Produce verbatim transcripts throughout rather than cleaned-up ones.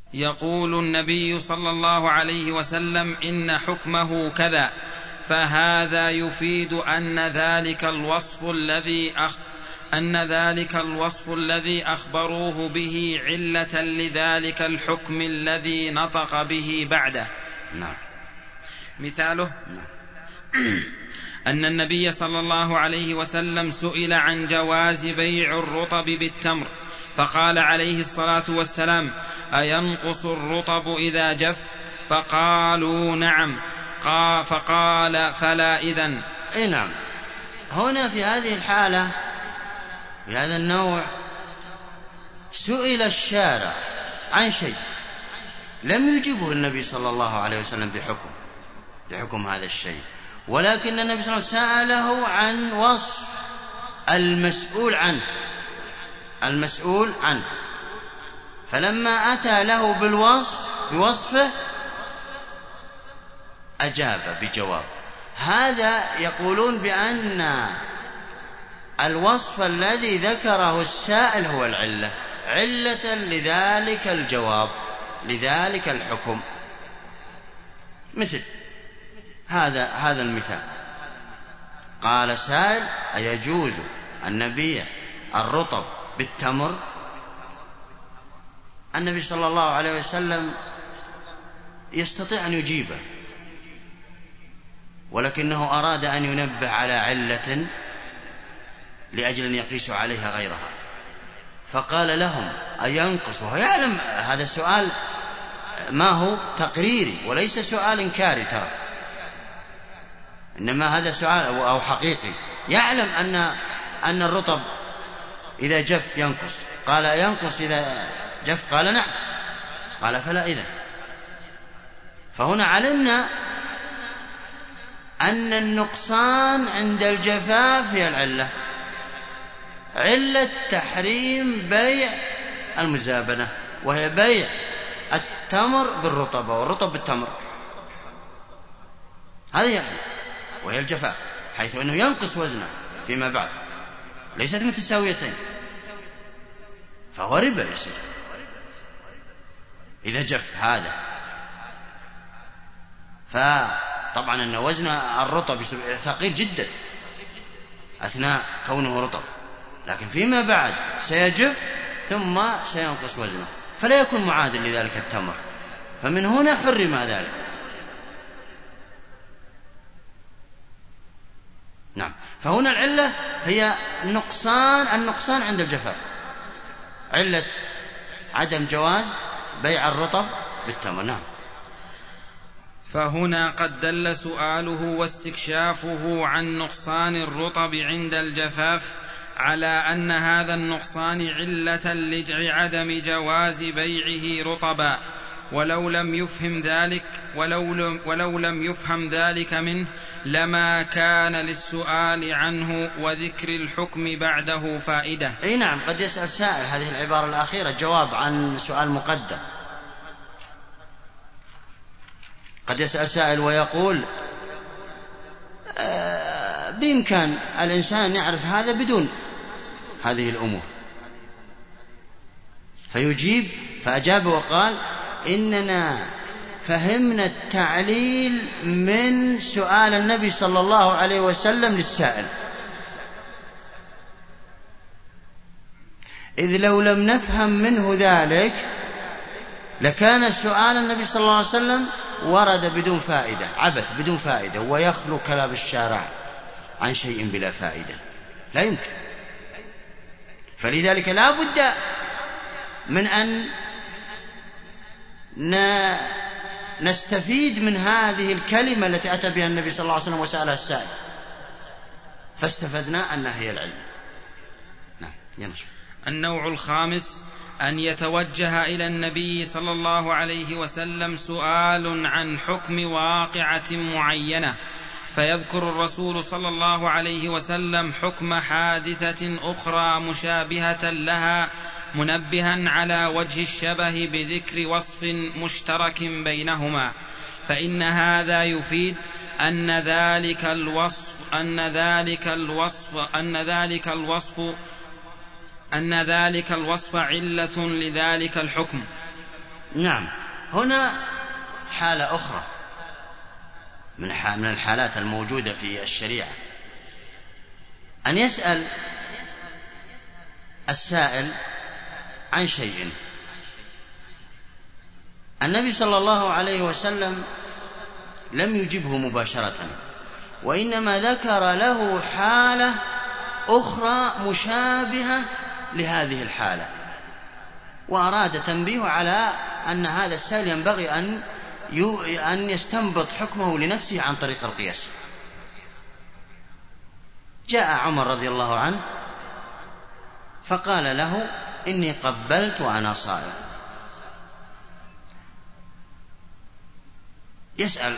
يقول النبي صلى الله عليه وسلم إن حكمه كذا، فهذا يفيد أن ذلك الوصف الذي أخ أن ذلك الوصف الذي أخبروه به علة لذلك الحكم الذي نطق به بعده. نعم. مثاله نعم. أن النبي صلى الله عليه وسلم سئل عن جواز بيع الرطب بالتمر، فقال عليه الصلاة والسلام: أينقص الرطب إذا جف؟ فقالوا نعم. فقال: فلا إذن. أي نعم. هنا في هذه الحالة في هذا النوع سئل الشارع عن شيء لم يجبه النبي صلى الله عليه وسلم بحكم بحكم هذا الشيء، ولكن النبي صلى الله عليه وسلم سأله عن وصف المسؤول عنه المسؤول عنه فلما أتى له بالوصف بوصفه أجاب بجواب. هذا يقولون بأن الوصف الذي ذكره السائل هو العلة علة لذلك الجواب لذلك الحكم. مثل هذا هذا المثال، قال سائل: أيجوز أن نبيع الرطب بالتمر؟ النبي صلى الله عليه وسلم يستطيع أن يجيبه، ولكنه أراد أن ينبه على علة لأجل أن يقيسوا عليها غيرها، فقال لهم: أينقص؟ وهو يعلم هذا السؤال ما هو تقريري وليس سؤال إنكاري، ترى إنما هذا سؤال أو حقيقي، يعلم أن أن الرطب إذا جف ينقص. قال: ينقص إذا جف؟ قال: نعم. قال: فلا إذن. فهنا علمنا أن النقصان عند الجفاف هي العلة علة تحريم بيع المزابنة، وهي بيع التمر بالرطب والرطب بالتمر، هذه يعني وهي الجفاف، حيث أنه ينقص وزنه فيما بعد، ليست متساويتين، فهو ربا يصير إذا جف هذا. فطبعا أن وزن الرطب ثقيل جدا أثناء كونه رطب، لكن فيما بعد سيجف ثم سينقص وزنه، فلا يكون معادل لذلك التمر، فمن هنا حرم ذلك. نعم. فهنا العلة هي النقصان النقصان عند الجفاف، علة عدم جواز بيع الرطب بالتمر. نعم. فهنا قد دل سؤاله واستكشافه عن نقصان الرطب عند الجفاف على أن هذا النقصان علة لعدم جواز بيعه رطبا، ولو لم يفهم ذلك ولو لم, ولو لم يفهم ذلك منه لما كان للسؤال عنه وذكر الحكم بعده فائدة. أي نعم. قد يسأل سائل هذه العبارة الأخيرة جواب عن سؤال مقدم، قد يسأل سائل ويقول: آه بإمكان الإنسان يعرف هذا بدون هذه الأمور، فيجيب فأجاب وقال: إننا فهمنا التعليل من سؤال النبي صلى الله عليه وسلم للسائل، إذ لو لم نفهم منه ذلك لكان سؤال النبي صلى الله عليه وسلم ورد بدون فائدة، عبث بدون فائدة، ويخلو كلام الشارع عن شيء بلا فائدة، لا يمكن. فلذلك لا بد من أن نستفيد من هذه الكلمة التي أتى بها النبي صلى الله عليه وسلم وسألها السائل، فاستفدنا أنها هي العلم. نعم. ينشر. النوع الخامس أن يتوجه إلى النبي صلى الله عليه وسلم سؤال عن حكم واقعة معينة، فيذكر الرسول صلى الله عليه وسلم حكم حادثة أخرى مشابهة لها، منبها على وجه الشبه بذكر وصف مشترك بينهما، فإن هذا يفيد أن ذلك الوصف أن ذلك الوصف أن ذلك الوصف أن ذلك الوصف علة لذلك الحكم، نعم. هنا حالة أخرى من الحالات الموجودة في الشريعة، أن يسأل السائل عن شيء. النبي صلى الله عليه وسلم لم يجبه مباشرة، وإنما ذكر له حالة أخرى مشابهة لهذه الحالة، وأراد تنبيه على أن هذا السائل ينبغي أن أن يستنبط حكمه لنفسه عن طريق القياس. جاء عمر رضي الله عنه فقال له: إني قبلت وأنا صائم. يسأل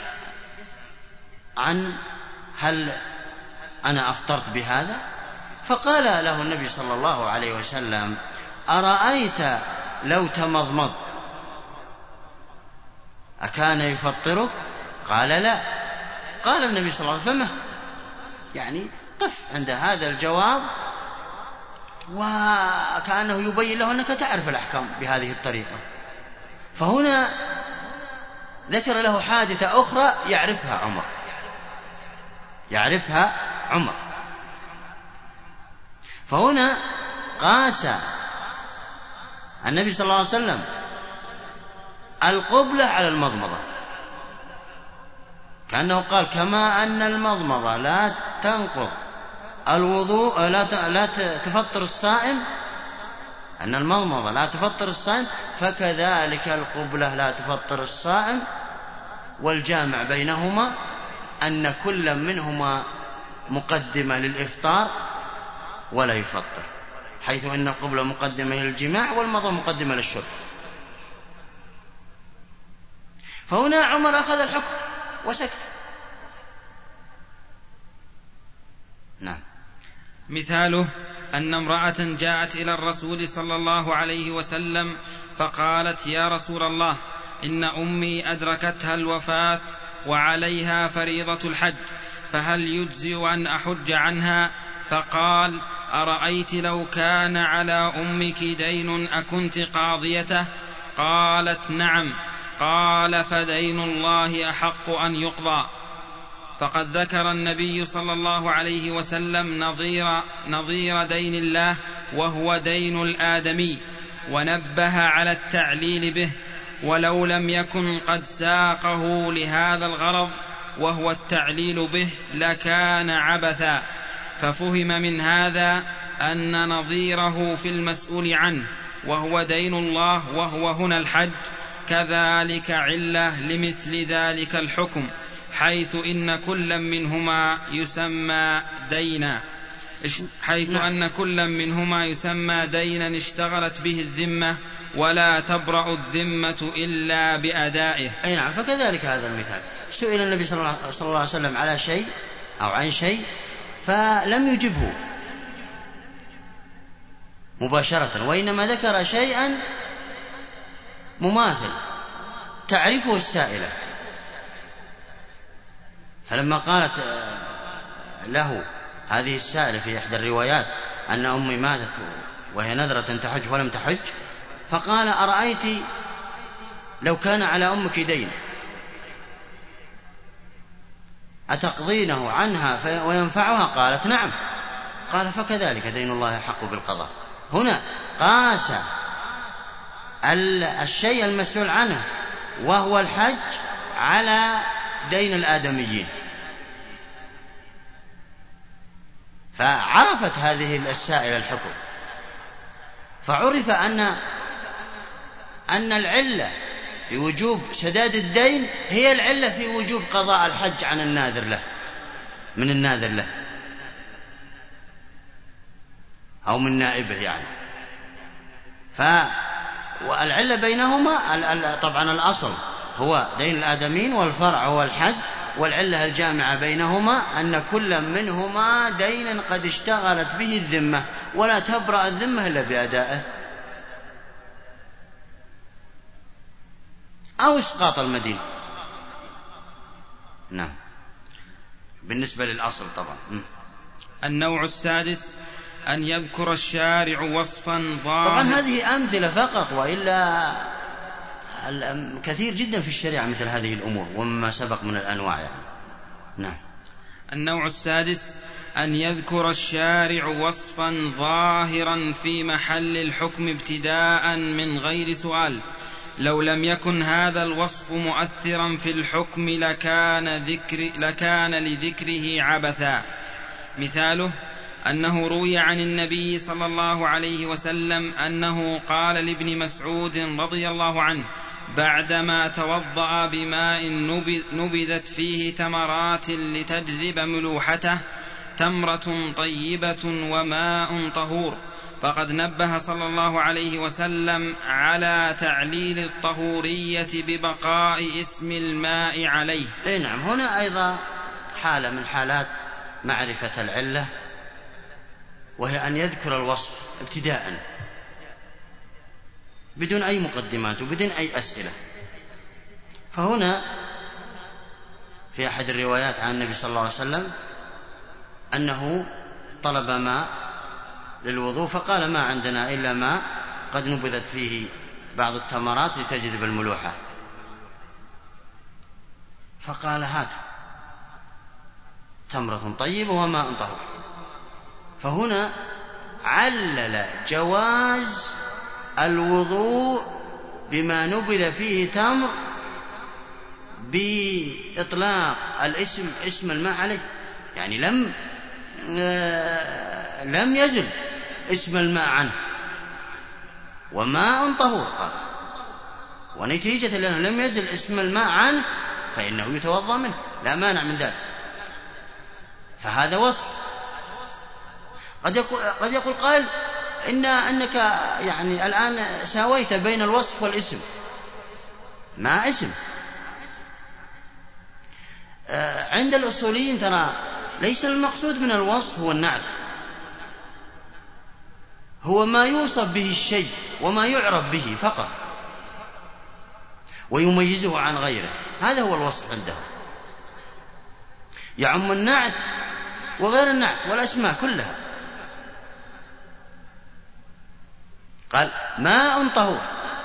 عن هل أنا أفطرت بهذا؟ فقال له النبي صلى الله عليه وسلم: أرأيت لو تمضمض أكان يفطرك؟ قال: لا. قال النبي صلى الله عليه وسلم: يعني قف عند هذا الجواب، وكأنه يبين له أنك تعرف الأحكام بهذه الطريقة. فهنا ذكر له حادثة أخرى يعرفها عمر يعرفها عمر فهنا قاس النبي صلى الله عليه وسلم القبلة على المضمضة، كأنه قال: كما أن المضمضة لا تنقض الوضوء لا لا تفطر الصائم، أن المضمضة لا تفطر الصائم، فكذلك القبلة لا تفطر الصائم. والجامع بينهما أن كل منهما مقدمة للإفطار ولا يفطر، حيث أن القبلة مقدمة للجماع والمضمضة مقدمة للشرب. فهنا عمر أخذ الحكم وسكت. نعم. مثاله أن امرأة جاءت إلى الرسول صلى الله عليه وسلم فقالت: يا رسول الله، إن أمي أدركتها الوفاة وعليها فريضة الحج، فهل يجزئ أن أحج عنها؟ فقال: أرأيت لو كان على أمك دين أكنت قاضيته؟ قالت: نعم. قال: فدين الله أحق أن يقضى. فقد ذكر النبي صلى الله عليه وسلم نظير, نظير دين الله وهو دين الآدمي، ونبه على التعليل به، ولو لم يكن قد ساقه لهذا الغرض وهو التعليل به لكان عبثا. ففهم من هذا أن نظيره في المسؤول عنه وهو دين الله وهو هنا الحج كذلك علة لمثل ذلك الحكم، حيث إن كل منهما يسمى دينا حيث أن كل منهما يسمى دينا اشتغلت به الذمة ولا تبرأ الذمة إلا بأدائه. أي نعم. فكذلك هذا المثال، سئل النبي صلى الله عليه وسلم على شيء أو عن شيء فلم يجبه مباشرة، وإنما ذكر شيئا مماثل تعرفه السائلة. فلما قالت له هذه السائلة في إحدى الروايات أن أمي ماتت وهي نذرة تحج ولم تحج، فقال: أرأيت لو كان على أمك دين أتقضينه عنها وينفعها؟ قالت: نعم. قال: فكذلك دين الله حق بالقضاء. هنا قاس الشيء المسؤول عنه وهو الحج على دين الآدميين، فعرفت هذه السائلة الحكم، فعرف أن أن العلة في وجوب سداد الدين هي العلة في وجوب قضاء الحج عن الناذر له من الناذر له أو من نائبه يعني. فالعلة بينهما طبعا الأصل هو دين الآدمين والفرع هو الحج، والعلة الجامعة بينهما أن كل منهما دين قد اشتغلت به الذمة ولا تبرأ الذمة إلا بأدائه أو إسقاط المدين. نعم. بالنسبة للأصل طبعا. النوع السادس أن يذكر الشارع وصفا ضامنا. طبعا هذه أمثلة فقط، وإلا كثير جدا في الشريعة مثل هذه الأمور ومما سبق من الأنواع يعني. نعم. النوع السادس أن يذكر الشارع وصفا ظاهرا في محل الحكم ابتداء من غير سؤال، لو لم يكن هذا الوصف مؤثرا في الحكم لكان, ذكر لكان لذكره عبثا. مثاله أنه روي عن النبي صلى الله عليه وسلم أنه قال لابن مسعود رضي الله عنه بعدما توضأ بماء نبذت فيه تمرات لتجذب ملوحته: تمرة طيبة وماء طهور. فقد نبه صلى الله عليه وسلم على تعليل الطهورية ببقاء اسم الماء عليه. إيه نعم. هنا أيضا حالة من حالات معرفة العلة، وهي أن يذكر الوصف ابتداء بدون أي مقدمات وبدون أي أسئلة. فهنا في أحد الروايات عن النبي صلى الله عليه وسلم أنه طلب ماء للوضوء فقال: ما عندنا إلا ماء قد نبذت فيه بعض التمرات لتجذب الملوحة. فقال: هات تمرة طيبة وماء طهور. فهنا علل جواز الوضوء بما نبذ فيه تمر بإطلاق الاسم اسم الماء عليه، يعني لم لم يزل اسم الماء عنه. وماء طهور قال، ونتيجة لأنه لم يزل اسم الماء عنه فإنه يتوضأ منه، لا مانع من ذلك. فهذا وصف. قد يقول, قد يقول قائل إن أنك يعني الآن ساويت بين الوصف والاسم. ما اسم. عند الأصوليين ترى ليس المقصود من الوصف هو النعت، هو ما يوصف به الشيء وما يعرف به فقط ويميزه عن غيره، هذا هو الوصف عندهم. يعم النعت وغير النعت والأسماء كلها. قال: ماء طهور.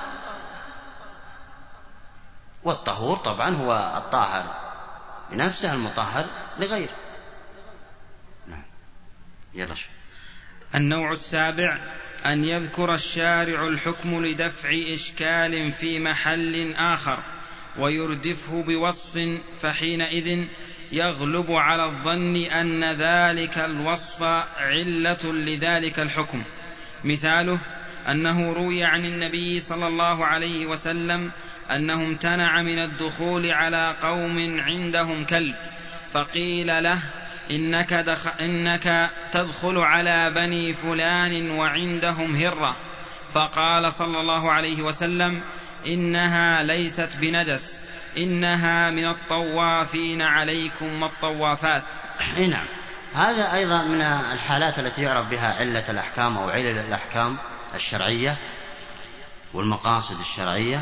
والطهور طبعا هو الطاهر بنفسه المطهر لغيره. نعم. يلا شو. النوع السابع أن يذكر الشارع الحكم لدفع إشكال في محل آخر ويردفه بوصف، فحينئذ يغلب على الظن أن ذلك الوصف علة لذلك الحكم. مثاله أنه روي عن النبي صلى الله عليه وسلم أنه امتنع من الدخول على قوم عندهم كلب، فقيل له: إنك, دخ... إنك تدخل على بني فلان وعندهم هرة، فقال صلى الله عليه وسلم: إنها ليست بنجس، إنها من الطوافين عليكم والطوافات. نعم. هذا أيضا من الحالات التي يعرف بها علة الأحكام أو علل الأحكام الشرعية والمقاصد الشرعية،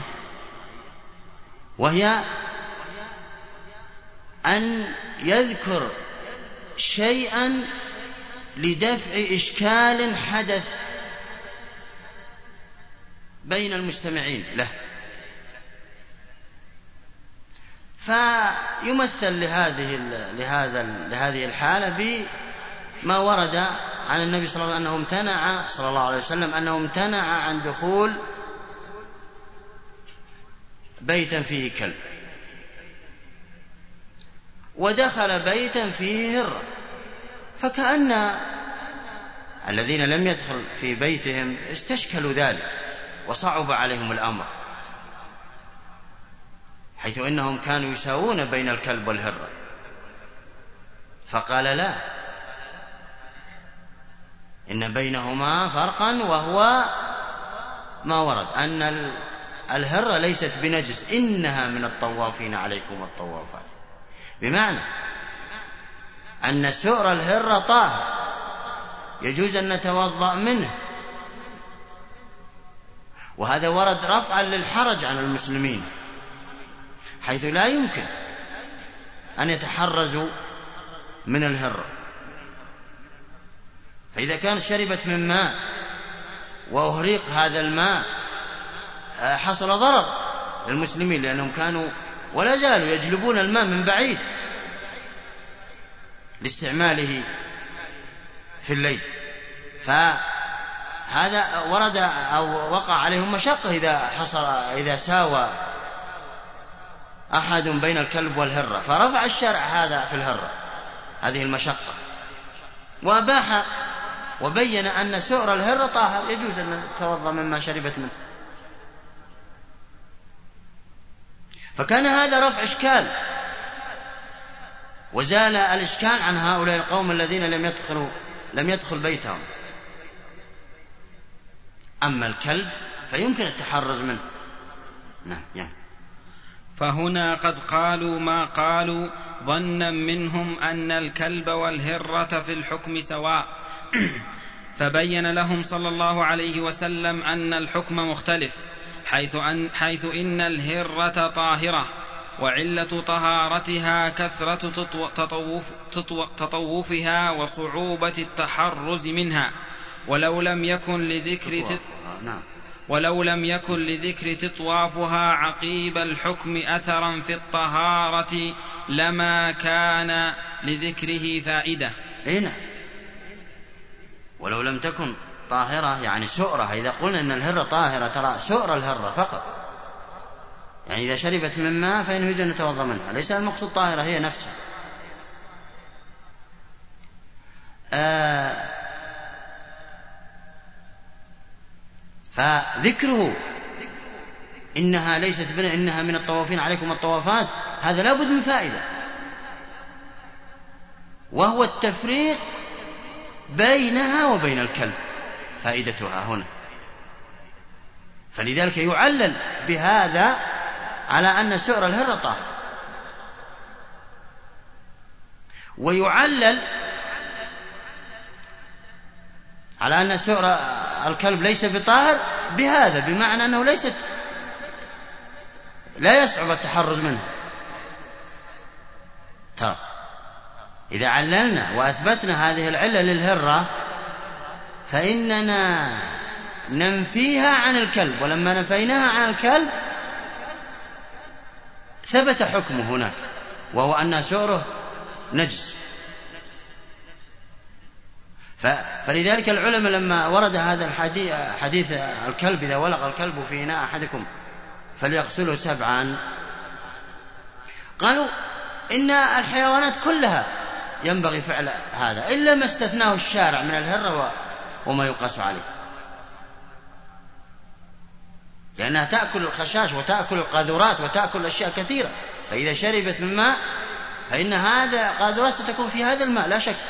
وهي أن يذكر شيئا لدفع إشكال حدث بين المستمعين له، فيمثل لهذه لهذا لهذه الحالة بما ورد عن النبي صلى الله عليه وسلم أنه امتنع صلى الله عليه وسلم أنه امتنع عن دخول بيتا فيه كلب، ودخل بيتا فيه هرة، فكأن الذين لم يدخل في بيتهم استشكلوا ذلك وصعب عليهم الأمر، حيث إنهم كانوا يساوون بين الكلب والهرة. فقال: لا، إن بينهما فرقا، وهو ما ورد أن الهرة ليست بنجس، إنها من الطوافين عليكم الطوافات، بمعنى أن سؤر الهرة طاهر يجوز أن نتوضأ منه، وهذا ورد رفعا للحرج عن المسلمين، حيث لا يمكن أن يتحرزوا من الهرة. فإذا كانت شربت من ماء وأهريق هذا الماء حصل ضرر للمسلمين، لأنهم كانوا ولا زالوا يجلبون الماء من بعيد لاستعماله في الليل، فهذا ورد أو وقع عليهم مشقة إذا حصل إذا ساوى أحد بين الكلب والهرة، فرفع الشرع هذا في الهرة هذه المشقة، وأباح وبين أن سؤر الهرة طاهر يجوز أن تتوضأ مما شربت منه. فكان هذا رفع إشكال، وزال الإشكال عن هؤلاء القوم الذين لم يدخلوا لم يدخل بيتهم. أما الكلب فيمكن التحرز منه. نعم يعني. فهنا قد قالوا ما قالوا ظنا منهم أن الكلب والهرة في الحكم سواء، فبين لهم صلى الله عليه وسلم أن الحكم مختلف، حيث, أن حيث إن الهرة طاهرة، وعلة طهارتها كثرة تطوف تطو تطوفها وصعوبة التحرز منها، ولو لم يكن لذكر ولو لم يكن لذكر تطوافها عقيب الحكم أثرا في الطهارة لما كان لذكره فائدة. هنا ولو لم تكن طاهرة يعني سؤرة، إذا قلنا أن الهرة طاهرة ترى سؤر الهرة فقط، يعني إذا شربت من ماء فإنه يجب أن نتوضأ منها، ليس المقصود طاهرة هي نفسها. آه فذكره إنها ليست بنا إنها من الطوافين عليكم الطوافات، هذا لا بد من فائدة، وهو التفريق بينها وبين الكلب، فائدتها هنا. فلذلك يعلل بهذا على أن سؤر الهرة طاهر، ويعلل على أن سؤر الكلب ليس بطاهر بهذا، بمعنى أنه ليست لا يصعب التحرز منه. ترى إذا عللنا وأثبتنا هذه العلة للهرة فإننا ننفيها عن الكلب، ولما نفيناها عن الكلب ثبت حكمه هناك، وهو أن سؤره نجس. فلذلك العلماء لما ورد هذا الحديث حديث الكلب إذا ولغ الكلب في إناء أحدكم فليغسله سبعا، قالوا إن الحيوانات كلها ينبغي فعل هذا إلا ما استثناه الشارع من الهرة وما يقاس عليه، لأنها تأكل الخشاش وتأكل القاذورات وتأكل أشياء كثيرة، فإذا شربت من ماء فإن هذا قاذورات ستكون في هذا الماء لا شك.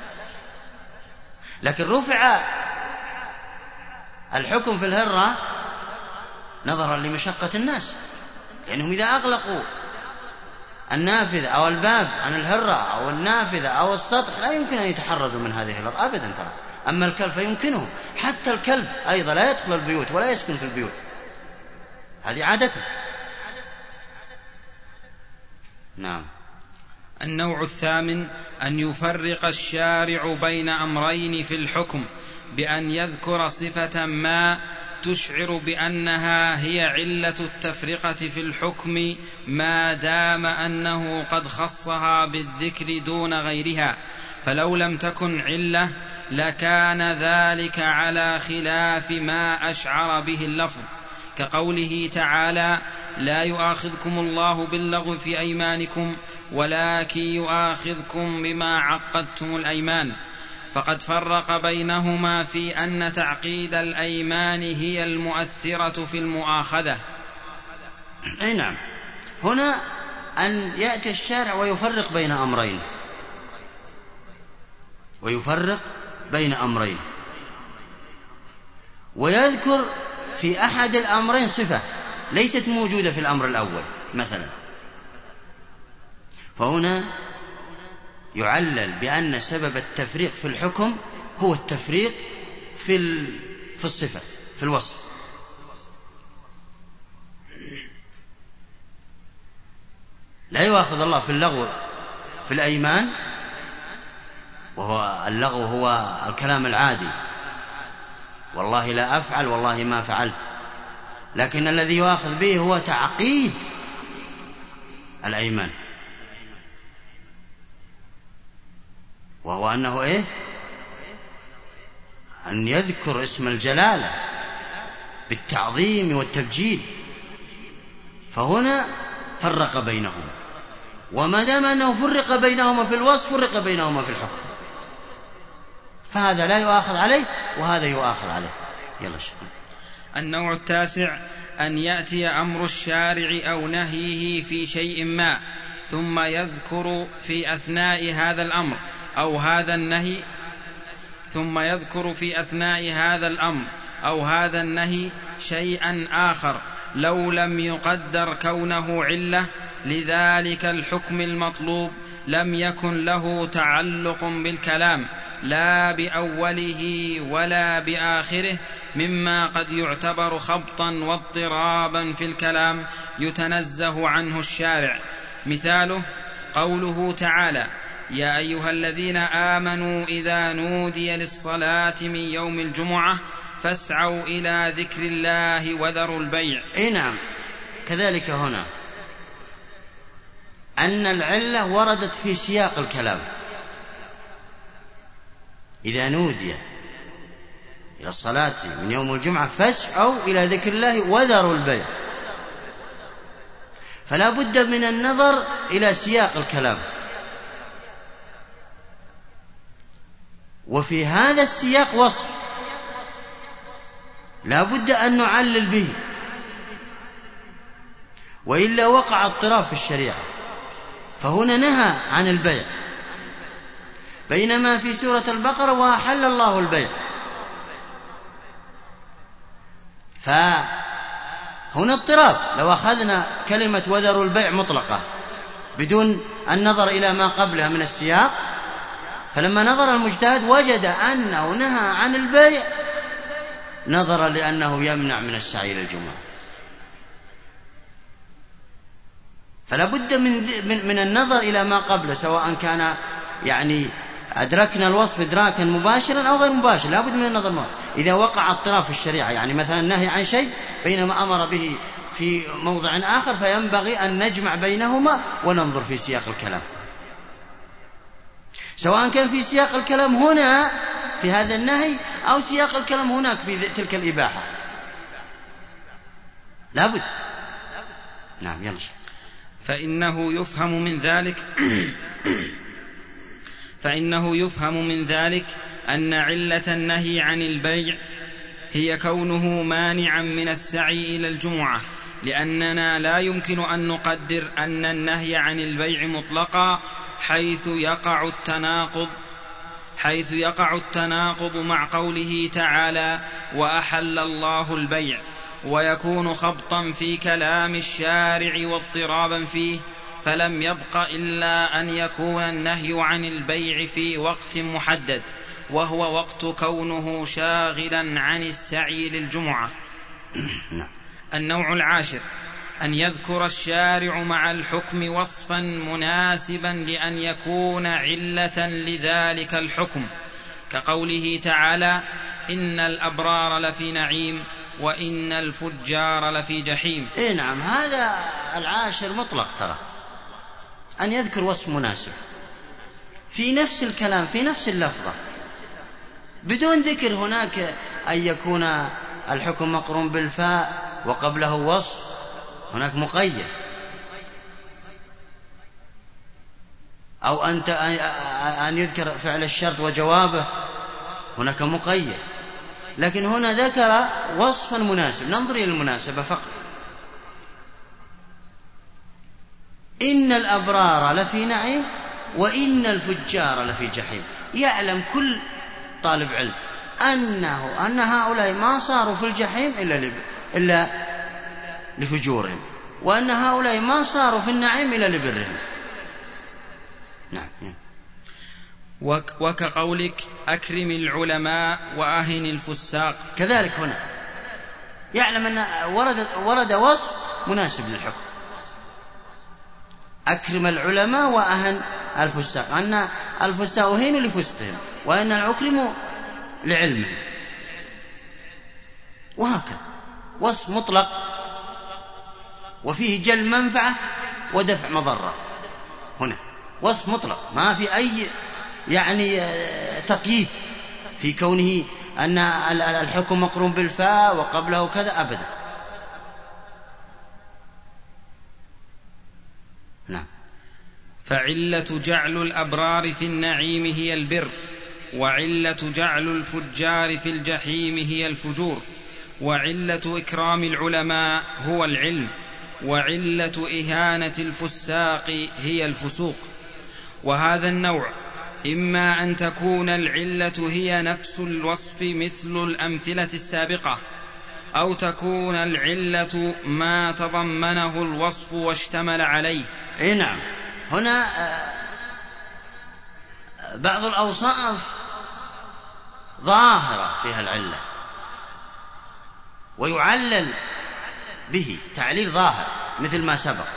لكن رفع الحكم في الهرة نظرا لمشقة الناس، لأنهم إذا أغلقوا النافذة أو الباب عن الهرة أو النافذة أو السطح لا يمكن أن يتحرزوا من هذه الهرة أبدا ترى. أما الكلب فيمكنه، حتى الكلب أيضا لا يدخل البيوت ولا يسكن في البيوت، هذه عادته. نعم. النوع الثامن أن يفرق الشارع بين أمرين في الحكم بأن يذكر صفة ما تشعر بأنها هي علة التفرقة في الحكم ما دام أنه قد خصها بالذكر دون غيرها، فلو لم تكن علة لكان ذلك على خلاف ما أشعر به اللفظ، كقوله تعالى: لا يؤاخذكم الله باللغو في أيمانكم ولكن يؤاخذكم بما عقدتم الأيمان، فقد فرق بينهما في أن تعقيد الأيمان هي المؤثرة في المؤاخذة. أي نعم. هنا أن يأتي الشارع ويفرق بين أمرين ويفرق بين أمرين ويذكر في أحد الأمرين صفة ليست موجودة في الأمر الأول مثلا، فهنا يعلل بأن سبب التفريق في الحكم هو التفريق في في الصفة في الوصف. لا يؤاخذ الله في اللغو في الأيمان، وهو اللغو هو الكلام العادي، والله لا أفعل والله ما فعلت، لكن الذي يؤاخذ به هو تعقيد الأيمان، وهو أنه إيه؟ أن يذكر اسم الجلالة بالتعظيم والتبجيل، فهنا فرق بينهما، وما دام أنه فرق بينهما في الوصف فرق بينهما في الحكم، فهذا لا يؤاخذ عليه وهذا يؤاخذ عليه. يلا شكرا. النوع التاسع أن يأتي أمر الشارع أو نهيه في شيء ما ثم يذكر في أثناء هذا الأمر أو هذا النهي ثم يذكر في أثناء هذا الأمر أو هذا النهي شيئا آخر لو لم يقدر كونه علة لذلك الحكم المطلوب لم يكن له تعلق بالكلام لا بأوله ولا بآخره، مما قد يعتبر خبطا واضطرابا في الكلام يتنزه عنه الشارع. مثاله قوله تعالى: يا أيها الذين آمنوا إذا نودي للصلاة من يوم الجمعة فاسعوا إلى ذكر الله وذروا البيع. إيه نعم، كذلك هنا أن العلة وردت في سياق الكلام: إذا نودي إلى الصلاة من يوم الجمعة فاسعوا إلى ذكر الله وذروا البيع، فلا بد من النظر إلى سياق الكلام، وفي هذا السياق وصف لا بد أن نعلل به، وإلا وقع اضطراب في الشريعة. فهنا نهى عن البيع، بينما في سورة البقرة وأحل الله البيع، فهنا اضطراب. لو أخذنا كلمة وذروا البيع مطلقة بدون النظر إلى ما قبلها من السياق، فلما نظر المجتهد وجد أنه نهى عن البيع نظرا لأنه يمنع من السعي إلى الجمعة. فلا بد من, من, من النظر إلى ما قبله، سواء كان يعني أدركنا الوصف إدراكا مباشرا أو غير مباشر، لا بد من النظر معه. إذا وقع اضطراب في الشريعة، يعني مثلا النهي عن شيء بينما أمر به في موضع آخر، فينبغي أن نجمع بينهما وننظر في سياق الكلام، سواء كان في سياق الكلام هنا في هذا النهي أو سياق الكلام هناك في تلك الإباحة، لا بد. نعم يلا. فإنه يفهم من ذلك فإنه يفهم من ذلك أن علة النهي عن البيع هي كونه مانعا من السعي إلى الجمعة، لأننا لا يمكن أن نقدر أن النهي عن البيع مطلقا حيث يقع التناقض حيث يقع التناقض مع قوله تعالى: وأحل الله البيع، ويكون خبطا في كلام الشارع واضطرابا فيه، فلم يبق إلا أن يكون النهي عن البيع في وقت محدد، وهو وقت كونه شاغلا عن السعي للجمعة. النوع العاشر أن يذكر الشارع مع الحكم وصفا مناسبا لأن يكون علة لذلك الحكم، كقوله تعالى: إن الأبرار لفي نعيم وإن الفجار لفي جحيم. إيه نعم، هذا العاشر مطلق، ترى أن يذكر وصف مناسب في نفس الكلام في نفس اللفظة بدون ذكر هناك أن يكون الحكم مقرون بالفاء وقبله وصف، هناك مقيد، أو أنت أن يذكر فعل الشرط وجوابه، هناك مقيد. لكن هنا ذكر وصفا مناسب، ننظر إلى المناسبة فقط. إن الأبرار لفي نعيم وإن الفجار لفي جحيم. يعلم كل طالب علم أنه أن هؤلاء ما صاروا في الجحيم إلا إلا لفجورهم، وأن هؤلاء ما صاروا في النعيم إلا لبرهم. نعم. وكقولك: أكرم العلماء وأهن الفساق. كذلك هنا يعلم أن ورد, ورد وصف مناسب للحكم: أكرم العلماء وأهن الفساق، أن الفساق أهينوا لفسقهم وأن الأكرم لعلمهم، وهكذا وصف مطلق وفيه جلب منفعة ودفع مضرة. هنا وصف مطلق ما في أي يعني تقييد في كونه أن الحكم مقرون بالفاء وقبله كذا أبدا. نعم. فعلة جعل الأبرار في النعيم هي البر، وعلة جعل الفجار في الجحيم هي الفجور، وعلة إكرام العلماء هو العلم، وعلة إهانة الفساق هي الفسوق. وهذا النوع إما أن تكون العلة هي نفس الوصف مثل الأمثلة السابقة، أو تكون العلة ما تضمنه الوصف واشتمل عليه. إيه نعم. هنا بعض الأوصاف ظاهرة فيها العلة ويعلل به تعليل ظاهر مثل ما سبق،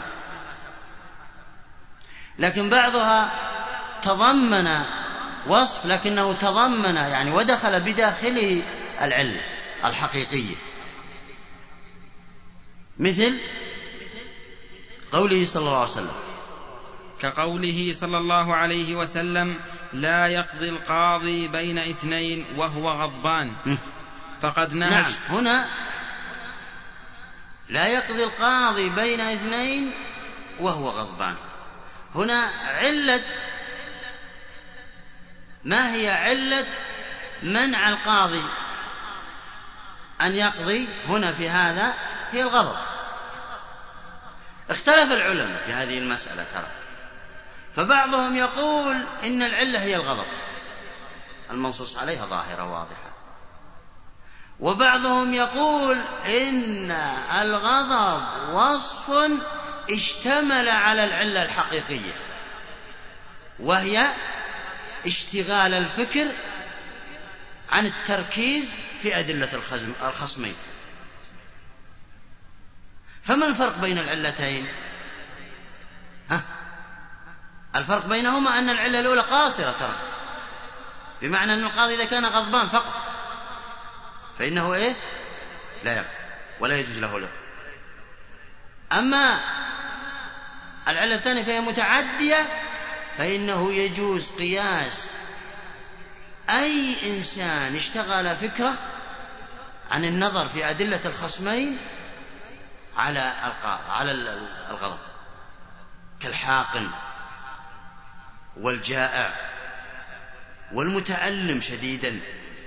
لكن بعضها تضمن وصف لكنه تضمن يعني ودخل بداخله العلة الحقيقية، مثل قوله صلى الله عليه وسلم، كقوله صلى الله عليه وسلم: لا يقضي القاضي بين اثنين وهو غضبان. فقد نهى. نعم. هنا لا يقضي القاضي بين اثنين وهو غضبان. هنا علة، ما هي علة منع القاضي أن يقضي هنا في هذا؟ هي الغضب. اختلف العلماء في هذه المسألة ترى، فبعضهم يقول إن العلة هي الغضب المنصوص عليها ظاهرة واضحة، وبعضهم يقول إن الغضب وصف اشتمل على العلة الحقيقية، وهي اشتغال الفكر عن التركيز في أدلة الخصمين. فما الفرق بين العلتين؟ ها؟ الفرق بينهما أن العلة الأولى قاصرة ترى، بمعنى أن القاضي إذا كان غضبان فقط فإنه إيه؟ لا يقضي ولا يجوز له له. أما العلة الثانية فهي متعدية، فإنه يجوز قياس أي إنسان اشتغل فكره عن النظر في أدلة الخصمين على على الغضب، كالحاقن والجائع والمتألم شديدا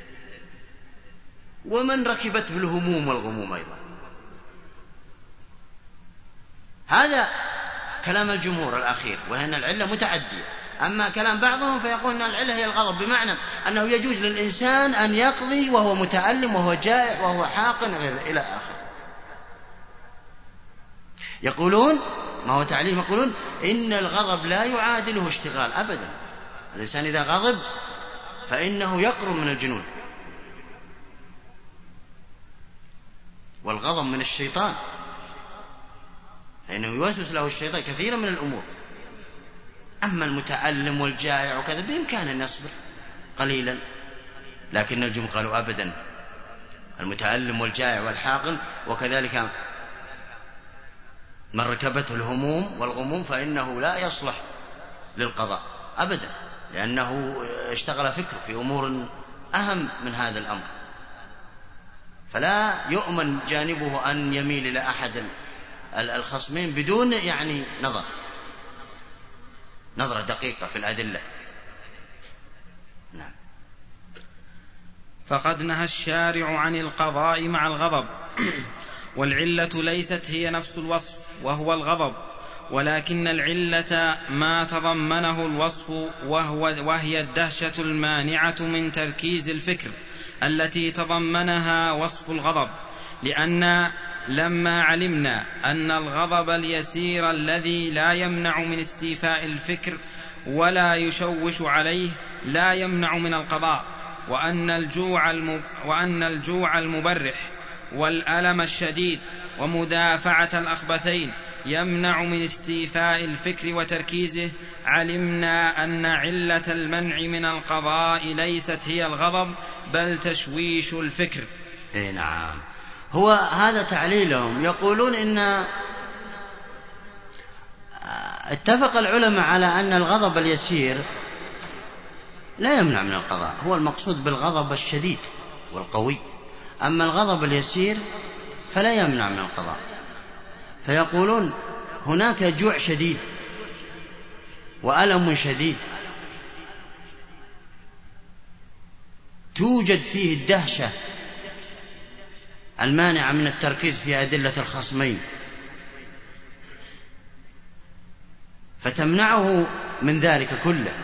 ومن ركبته الهموم والغموم أيضا. هذا كلام الجمهور الأخير، وأن العلة متعدية. أما كلام بعضهم فيقول أن العلة هي الغضب، بمعنى أنه يجوز للإنسان أن يقضي وهو متألم وهو جائع وهو حاقن إلى آخره. يقولون ما هو تعليم، يقولون إن الغضب لا يعادله اشتغال أبدا. الإنسان إذا غضب فإنه يقرب من الجنون، والغضب من الشيطان، لأنه يوسوس له الشيطان كثيرا من الأمور. أما المتألم والجائع وكذا بإمكانه أن يصبر قليلا، لكن الجمهور قالوا أبدا، المتألم والجائع والحاقن وكذلك من ركبته الهموم والغموم فإنه لا يصلح للقضاء أبدا، لأنه اشتغل فكره في أمور أهم من هذا الأمر، فلا يؤمن جانبه أن يميل إلى أحد الخصمين بدون يعني نظر نظرة دقيقة في الأدلة. نعم. فقد نهى الشارع عن القضاء مع الغضب، والعلة ليست هي نفس الوصف وهو الغضب، ولكن العلة ما تضمنه الوصف وهو وهي الدهشة المانعة من تركيز الفكر التي تضمنها وصف الغضب. لأن لما علمنا أن الغضب اليسير الذي لا يمنع من استيفاء الفكر ولا يشوش عليه لا يمنع من القضاء، وأن الجوع, المب... وأن الجوع المبرح والألم الشديد ومدافعة الأخبثين يمنع من استيفاء الفكر وتركيزه، علمنا أن علة المنع من القضاء ليست هي الغضب بل تشويش الفكر. إيه نعم. هو هذا تعليلهم، يقولون إن اتفق العلماء على أن الغضب اليسير لا يمنع من القضاء، هو المقصود بالغضب الشديد والقوي، أما الغضب اليسير فلا يمنع من القضاء. فيقولون هناك جوع شديد وألم شديد توجد فيه الدهشة المانعة من التركيز في أدلة الخصمين، فتمنعه من ذلك كله،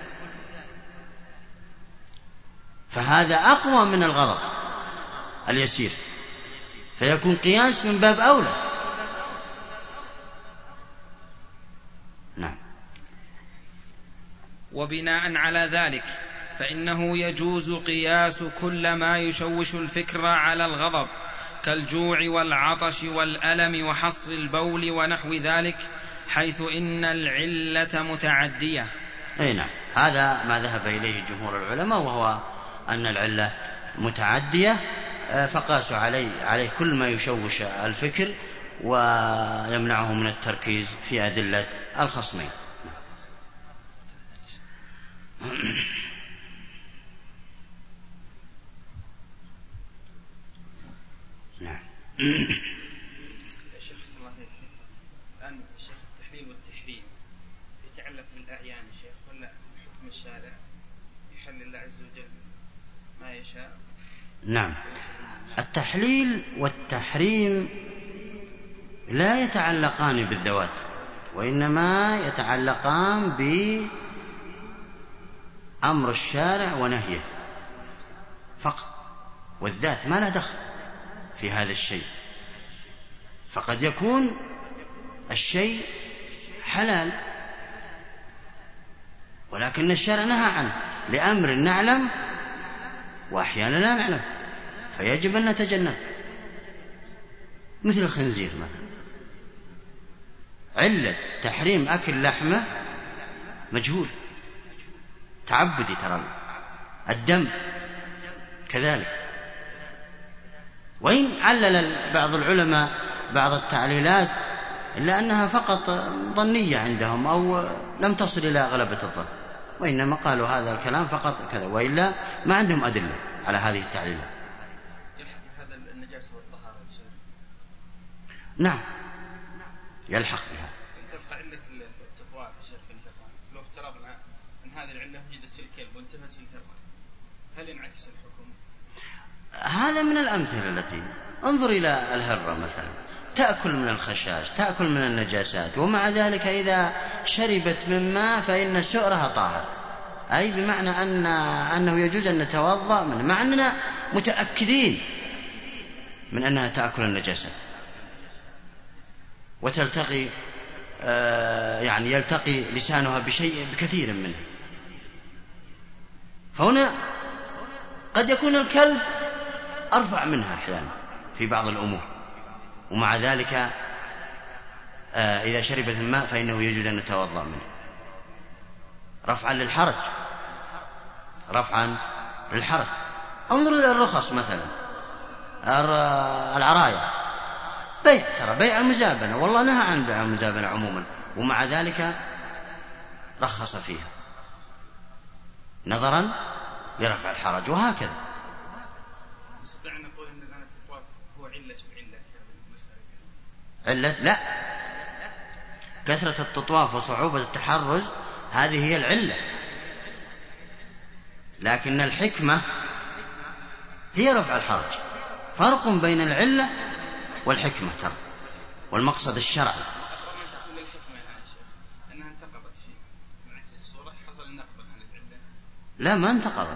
فهذا أقوى من الغضب اليسير، فيكون قياس من باب أولى. نعم. وبناء على ذلك فإنه يجوز قياس كل ما يشوش الفكر على الغضب كالجوع والعطش والألم وحصر البول ونحو ذلك، حيث إن العلة متعدية. أي نعم، هذا ما ذهب إليه جمهور العلماء، وهو أن العلة متعدية، فقاسوا عليه, عليه كل ما يشوش الفكر ويمنعه من التركيز في أدلة الخصمين. نعم. يا شيخ صلى الله عليه وسلم، الآن الشيخ التحليل والتحريم يتعلق بالأعيان يا شيخ، ولا حكم الشارع يحل الله عز وجل ما يشاء؟ نعم، التحليل والتحريم لا يتعلقان بالذوات، وإنما يتعلقان بأمر الشارع ونهيه فقط، والذات ما لا دخل في هذا الشيء. فقد يكون الشيء حلال ولكن الشارع نهى عنه لأمر نعلم وأحيانا لا نعلم، فيجب أن نتجنب، مثل الخنزير مثلا، علة تحريم أكل لحمه مجهول، تعبدي ترى، الدم كذلك. وإن علل بعض العلماء بعض التعليلات إلا أنها فقط ظنية عندهم أو لم تصل إلى غلبة الظن، وإنما قالوا هذا الكلام فقط كذا، وإلا ما عندهم أدلة على هذه التعليلات. يلحق هذا النجاسة والطهارة بشيء؟ نعم يلحق بها. تبقى علة التقوى في شرف الفقه، لو افترضنا أن هذه العلة وجدت في الكلب وانتهت في الهرة، هل ينعكس الحكم؟ هذا من الأمثلة التي انظر إلى الهرة مثلا، تأكل من الخشاش، تأكل من النجاسات، ومع ذلك إذا شربت من ماء فإن سؤرها طاهر، أي بمعنى أن أنه يجوز أن نتوضأ منه، مع أننا متأكدين من أنها تأكل النجاسات وتلتقي آه يعني يلتقي لسانها بشيء بكثير منه. فهنا قد يكون الكلب أرفع منها أحيانا في بعض الأمور، ومع ذلك آه إذا شربت الماء فإنه يجوز أن نتوضأ منه، رفعا للحرج، رفعا للحرج. انظر إلى الرخص مثلا، العرايا، بيع، ترى بيع المزابنة، والله نهى عن بيع المزابنة عموما، ومع ذلك رخص فيها نظرا لرفع الحرج، وهكذا. استطيع نقول أن التقوى هو علة بعلة علة؟ لا، كثرة التطواف وصعوبة التحرز هذه هي العلة، لكن الحكمة هي رفع الحرج. فرق بين العلة والحكمة ترى، والمقصد الشرعي. أنها انتقضت فيه من عكس الصورة، حصل النقض عن العلة. لا، ما انتقضت،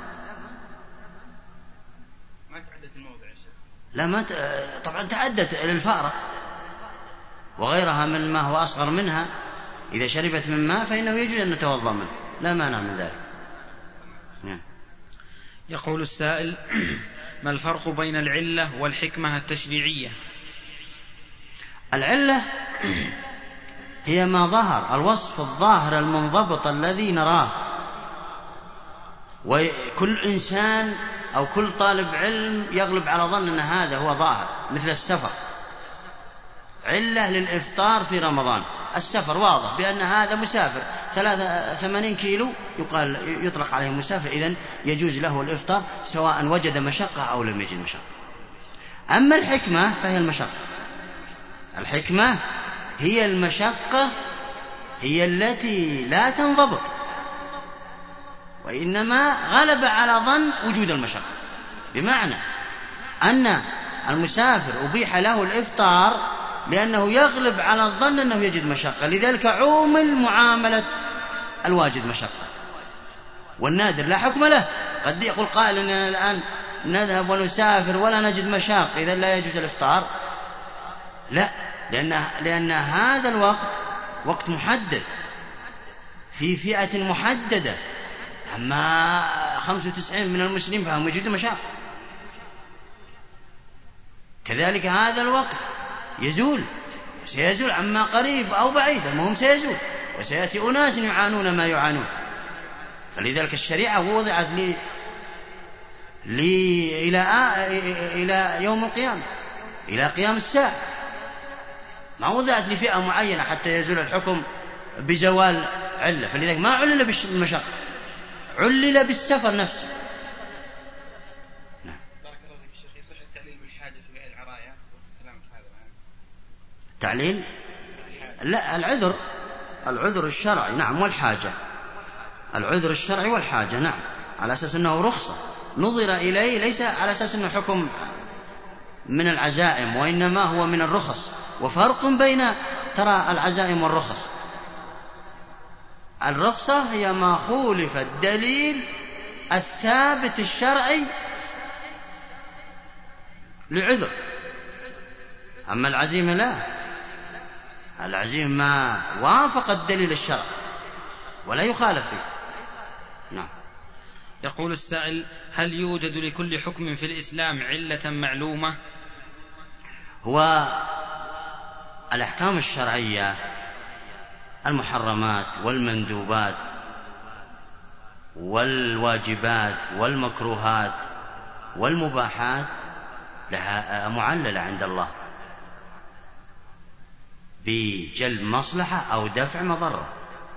ما تعدت الموضع يا شيخ. لا، ما ت... طبعا تعدت إلى الفأرة وغيرها من ما هو أصغر منها، إذا شربت من ماء فإنه يجوز أن نتوضأ منه، لا مانع من ذلك. نعم. يقول السائل: ما الفرق بين العلة والحكمة التشريعية؟ العلة هي ما ظهر، الوصف الظاهر المنضبط الذي نراه، وكل إنسان أو كل طالب علم يغلب على ظن أن هذا هو ظاهر، مثل السفر، علة للإفطار في رمضان السفر واضح بأن هذا مسافر ثلاثة ثمانين كيلو يقال يطلق عليه مسافر، إذن يجوز له الإفطار سواء وجد مشقة أو لم يجد مشقة. أما الحكمة فهي المشقة، الحكمة هي المشقة، هي التي لا تنضبط، وإنما غلب على ظن وجود المشقة، بمعنى أن المسافر أبيح له الإفطار لأنه يغلب على الظن أنه يجد مشقة، لذلك عومل معاملة الواجد مشقة. والنادر لا حكم له، قد يقول قائل أننا الآن نذهب ونسافر ولا نجد مشاق، إذا لا يجوز الإفطار. لا، لأن, لأن هذا الوقت وقت محدد في فئة محددة، أما خمسة وتسعين من المسلمين فهم يجد مشاق. كذلك هذا الوقت يزول، سيزول عما قريب أو بعيد، المهم سيزول، وسيأتي أناس يعانون ما يعانون. فلذلك الشريعة وضعت لي لي إلى إلى يوم القيامة، إلى قيام الساعة، ما وضعت لفئة معينة حتى يزول الحكم بزوال علة. فلذلك ما علل بالمشقة، علل بالسفر نفسه. نعم. بارك الله فيك الشيخ، يصح التعليل بالحاجة في بيع العرايا والكلام هذا؟ تعليل؟ لا، العذر، العذر الشرعي نعم، والحاجة، العذر الشرعي والحاجة نعم، على أساس أنه رخصة نظر إليه، ليس على أساس أنه حكم من العزائم، وإنما هو من الرخص. وفرق بين ترى العزائم والرخص، الرخصة هي ما خولف الدليل الثابت الشرعي لعذر، أما العزيمة لا، العزيمة ما وافق الدليل الشرعي ولا يخالف فيه. نعم. يقول السائل: هل يوجد لكل حكم في الإسلام علة معلومة؟ هو الأحكام الشرعية، المحرمات والمندوبات والواجبات والمكروهات والمباحات لها معللة عند الله بجلب مصلحة أو دفع مضرة،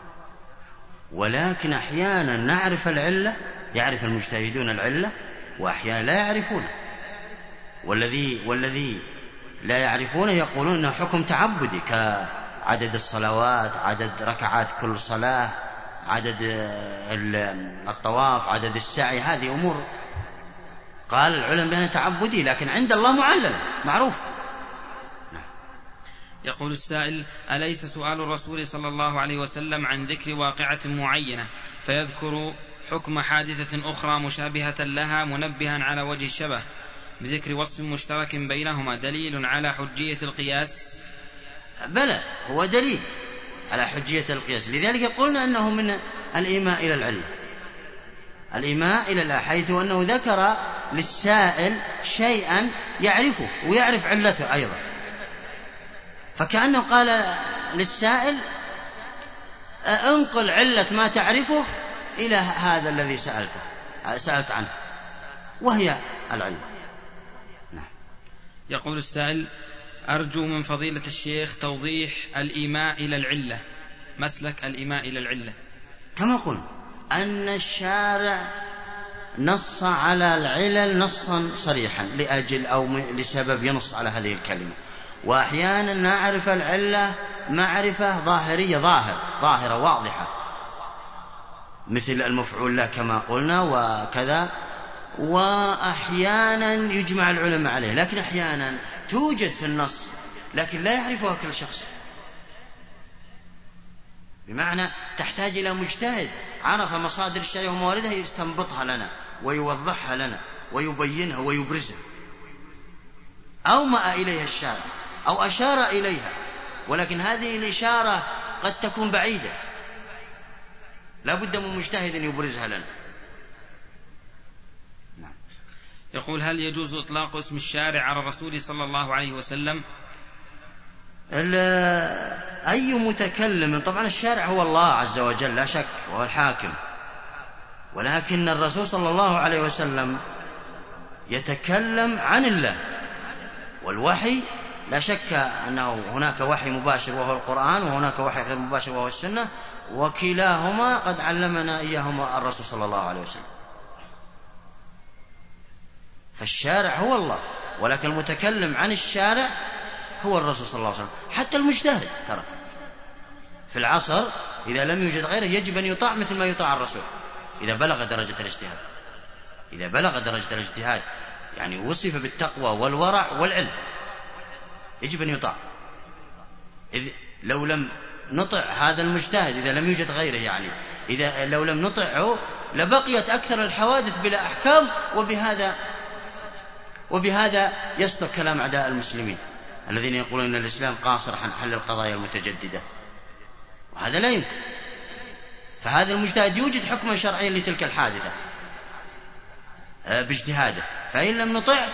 ولكن أحيانا نعرف العلة، يعرف المجتهدون العلة، وأحيانا لا يعرفون، والذي والذي لا يعرفونه يقولون أنه حكم تعبدي كعدد الصلوات، عدد ركعات كل صلاة، عدد الطواف، عدد السعي، هذه أمور قال العلماء بأنها تعبدي، لكن عند الله معلل معروف. يقول السائل: أليس سؤال الرسول صلى الله عليه وسلم عن ذكر واقعة معينة فيذكر حكم حادثة أخرى مشابهة لها منبها على وجه الشبه بذكر وصف مشترك بينهما دليل على حجية القياس؟ بلى، هو دليل على حجية القياس، لذلك قلنا أنه من الإيماء إلى العلة، الإيماء إلى العلة، حيث أنه ذكر للسائل شيئا يعرفه ويعرف علته أيضا، فكأنه قال للسائل: انقل علة ما تعرفه إلى هذا الذي سألته سألت عنه، وهي العلة. نعم. يقول السائل: أرجو من فضيلة الشيخ توضيح الإيماء إلى العلة، مسلك الإيماء إلى العلة. كما قلنا أن الشارع نص على العلل نصا صريحا لأجل أو لسبب ينص على هذه الكلمة، وأحيانا نعرف العلة معرفة ظاهرية ظاهر ظاهرة واضحة، مثل المفعول له كما قلنا وكذا، وأحيانا يجمع العلماء عليه، لكن أحيانا توجد في النص لكن لا يعرفها كل شخص، بمعنى تحتاج إلى مجتهد عرف مصادر الشريعة ومواردها يستنبطها لنا ويوضحها لنا ويبينها ويبرزها، أو ما إليها الشارع أو أشار إليها، ولكن هذه الإشارة قد تكون بعيدة، لا بد من مجتهد يبرزها لنا. نعم. يقول: هل يجوز إطلاق اسم الشارع على الرسول صلى الله عليه وسلم؟ أي متكلم، طبعا الشارع هو الله عز وجل لا شك وهو الحاكم، ولكن الرسول صلى الله عليه وسلم يتكلم عن الله، والوحي لا شك أنه هناك وحي مباشر وهو القرآن، وهناك وحي غير مباشر وهو السنة، وكلاهما قد علمنا إياهما الرسول صلى الله عليه وسلم. فالشارع هو الله، ولكن المتكلم عن الشارع هو الرسول صلى الله عليه وسلم. حتى المجتهد ترى في العصر إذا لم يوجد غيره يجب أن يطاع مثل ما يطاع الرسول إذا بلغ درجة الاجتهاد. إذا بلغ درجة الاجتهاد يعني وصف بالتقوى والورع والعلم يجب أن يطاع. إذ لو لم نطع هذا المجتهد إذا لم يوجد غيره، يعني إذا لو لم نطعه لبقيت أكثر الحوادث بلا أحكام، وبهذا وبهذا يصدر كلام أعداء المسلمين الذين يقولون أن الإسلام قاصر عن حل القضايا المتجددة، وهذا لا يمكن. فهذا المجتهد يوجد حكما شرعيا لتلك الحادثة باجتهاده، فإن لم نطع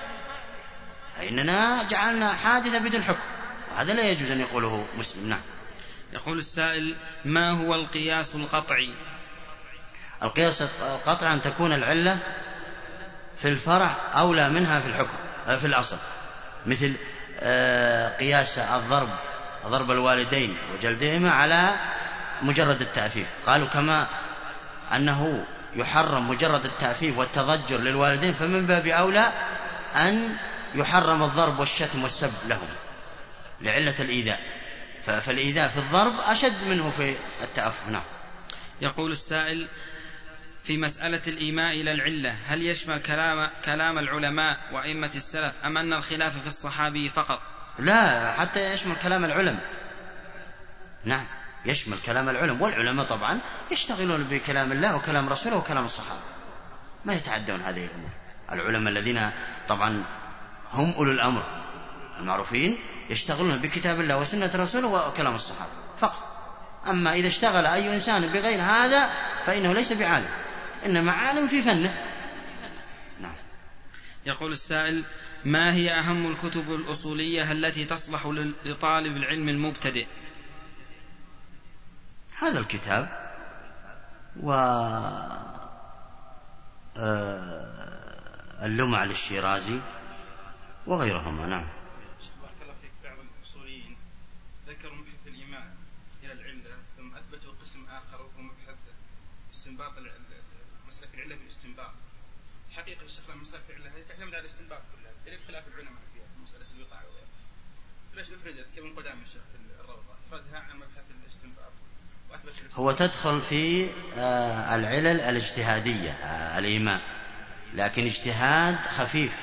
فإننا جعلنا حادثة بدون حكم، وهذا لا يجوز أن يقوله مسلم. نعم. يقول السائل: ما هو القياس القطعي؟ القياس القطعي أن تكون العلة في الفرع أولى منها في الحكم في الأصل، مثل قياس الضرب ضرب الوالدين وجلدهما على مجرد التأفيف. قالوا كما أنه يحرم مجرد التأفيف والتضجر للوالدين فمن باب أولى أن يحرم الضرب والشتم والسب لهم لعلة الإيذاء، فالإيذاء في الضرب أشد منه في التأفف. نعم. يقول السائل: في مسألة الإيماء إلى العلة هل يشمل كلام, كلام العلماء وأئمة السلف أم أن الخلاف في الصحابي فقط؟ لا، حتى يشمل كلام العلماء. نعم، يشمل كلام العلماء، والعلماء طبعا يشتغلون بكلام الله وكلام رسوله وكلام الصحابة، ما يتعدون هذه الأمور. العلماء الذين طبعا هم أولو الأمر المعروفين يشتغلون بكتاب الله وسنة رسوله وكلام الصحابة فقط. أما إذا اشتغل أي إنسان بغير هذا فإنه ليس بعالم، إنما عالم في فنه. نعم. يقول السائل: ما هي أهم الكتب الأصولية التي تصلح لطالب العلم المبتدئ؟ هذا الكتاب واللمع للشيرازي وغيرهما. نعم. بارك الله فيك. بعض الأصوليين ذكروا مبحث الإيمان إلى العلة ثم أثبتوا قسم آخر وهو مبحث استنباط مسلك العلة بالاستنباط. حقيقة الشيخ مسلك العلة هذه تعتمد على الاستنباط كلها، إلى خلاف العلماء فيها مسألة الوقاع وغيرها. ليش أفردت كيف قدام الشيخ في الروضة أفردها عن مبحث الاستنباط؟ هو تدخل في العلل الاجتهادية الإيمان، لكن اجتهاد خفيف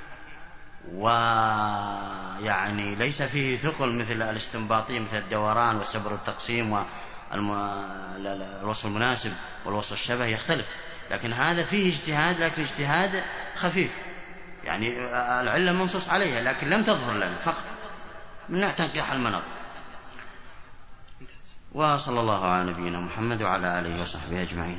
ويعني ليس فيه ثقل مثل الاستنباطي مثل الدوران والسبر والتقسيم والوصف المناسب والوصف الشبه يختلف، لكن هذا فيه اجتهاد لكن اجتهاد خفيف، يعني العلة منصوص عليها لكن لم تظهر لنا فقط من نوع تنقيح المناط. وصلى الله على نبينا محمد وعلى آله وصحبه أجمعين.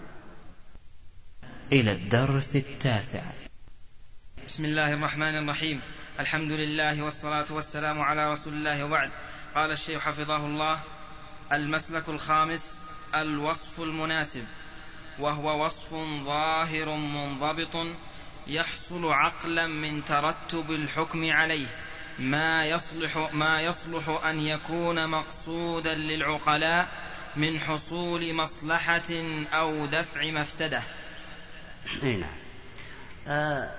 إلى الدرس التاسع. بسم الله الرحمن الرحيم. الحمد لله والصلاة والسلام على رسول الله، وبعد. قال الشيخ حفظه الله: المسلك الخامس الوصف المناسب، وهو وصف ظاهر منضبط يحصل عقلا من ترتب الحكم عليه ما يصلح, ما يصلح أن يكون مقصودا للعقلاء من حصول مصلحة أو دفع مفسدة. نعم. آه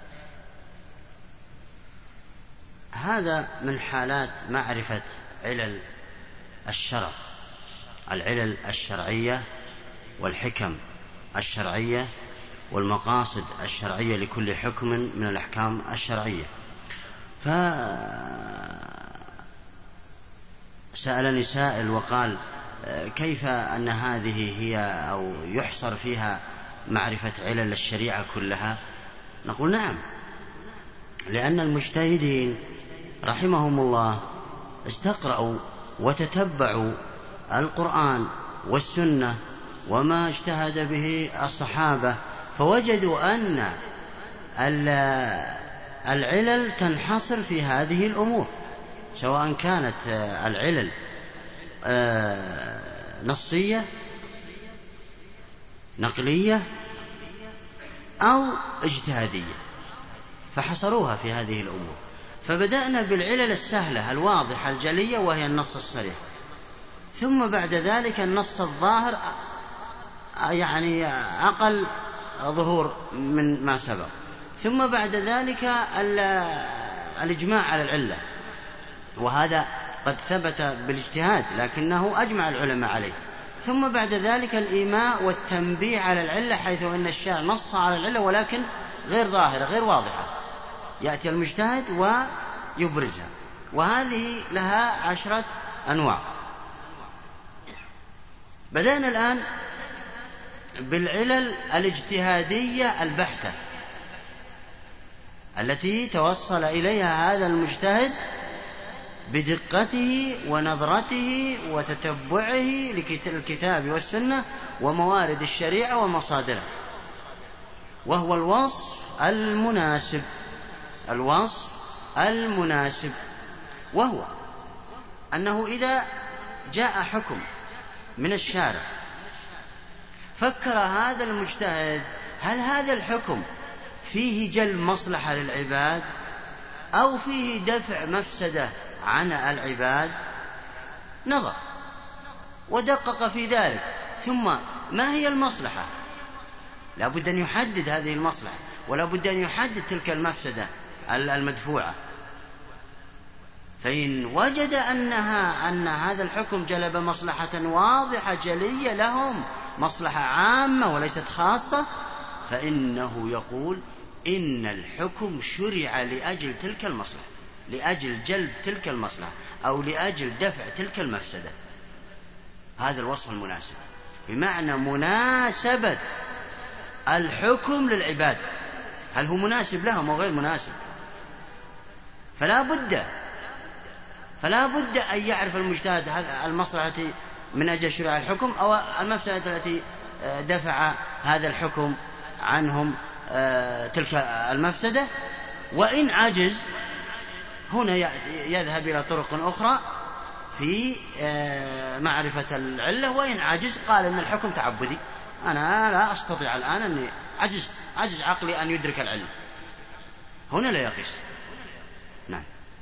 هذا من حالات معرفة علل الشرع، العلل الشرعية والحكم الشرعية والمقاصد الشرعية لكل حكم من الأحكام الشرعية. فسألني سائل وقال: كيف أن هذه هي أو يحصر فيها معرفة علل الشريعة كلها؟ نقول نعم، لأن المجتهدين رحمهم الله استقرأوا وتتبعوا القرآن والسنة وما اجتهد به الصحابة، فوجدوا أن العلل تنحصر في هذه الأمور، سواء كانت العلل نصية نقلية أو اجتهادية، فحصروها في هذه الأمور. فبدأنا بالعلل السهلة الواضحة الجلية وهي النص الصريح، ثم بعد ذلك النص الظاهر يعني أقل ظهور من ما سبق، ثم بعد ذلك الإجماع على العلة، وهذا قد ثبت بالاجتهاد لكنه أجمع العلماء عليه، ثم بعد ذلك الإيماء والتنبيه على العلة حيث أن الشارع نص على العلة ولكن غير ظاهرة غير واضحة، يأتي المجتهد ويبرزها، وهذه لها عشرة أنواع. بدأنا الآن بالعلل الاجتهادية البحتة التي توصل إليها هذا المجتهد بدقته ونظرته وتتبعه للكتاب والسنة وموارد الشريعة ومصادرها، وهو الوصف المناسب. الوصف المناسب وهو أنه إذا جاء حكم من الشارع فكر هذا المجتهد هل هذا الحكم فيه جلب مصلحة للعباد أو فيه دفع مفسدة عن العباد، نظر ودقق في ذلك، ثم ما هي المصلحة؟ لا بد أن يحدد هذه المصلحة ولا بد أن يحدد تلك المفسدة المدفوعة، فإن وجد أنها أن هذا الحكم جلب مصلحة واضحة جلية لهم، مصلحة عامة وليست خاصة، فإنه يقول إن الحكم شرع لأجل تلك المصلحة، لأجل جلب تلك المصلحة أو لأجل دفع تلك المفسدة. هذا الوصف المناسب، بمعنى مناسبة الحكم للعباد، هل هو مناسب لهم أو غير مناسب؟ فلا بد فلا بد أن يعرف المجتهد المصلحة من أجل شرع الحكم أو المفسدة التي دفع هذا الحكم عنهم تلك المفسدة، وإن عجز هنا يذهب إلى طرق أخرى في معرفة العلة، وإن عجز قال إن الحكم تعبدي، أنا لا أستطيع الآن أني عجز عجز عقلي أن يدرك العلة، هنا لا يقيس. نعم.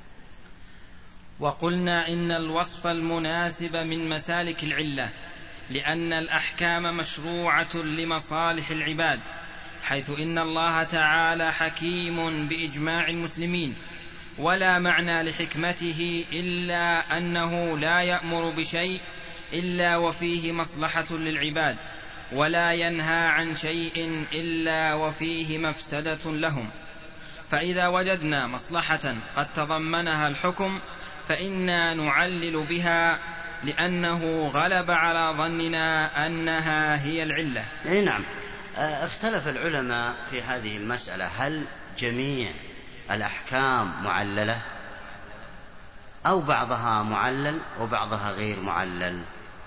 وقلنا إن الوصف المناسب من مسالك العلة، لأن الأحكام مشروعة لمصالح العباد، حيث إن الله تعالى حكيم بإجماع المسلمين، ولا معنى لحكمته إلا أنه لا يأمر بشيء إلا وفيه مصلحة للعباد، ولا ينهى عن شيء إلا وفيه مفسدة لهم. فإذا وجدنا مصلحة قد تضمنها الحكم فإنا نعلل بها، لأنه غلب على ظننا أنها هي العلة. أي نعم. اختلف العلماء في هذه المسألة، هل جميع الأحكام معللة أو بعضها معلل وبعضها غير معلل؟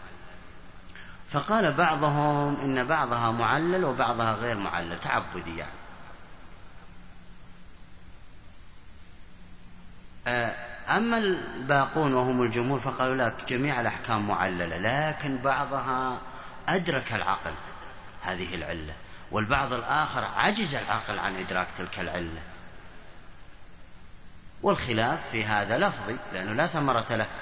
فقال بعضهم إن بعضها معلل وبعضها غير معلل، تعبدي يعني. أما الباقون وهم الجمهور فقالوا لا، جميع الأحكام معللة، لكن بعضها أدرك العقل هذه العلة، والبعض الآخر عجز العقل عن إدراك تلك العلة. والخلاف في هذا لفظي لأنه لا ثمرة له،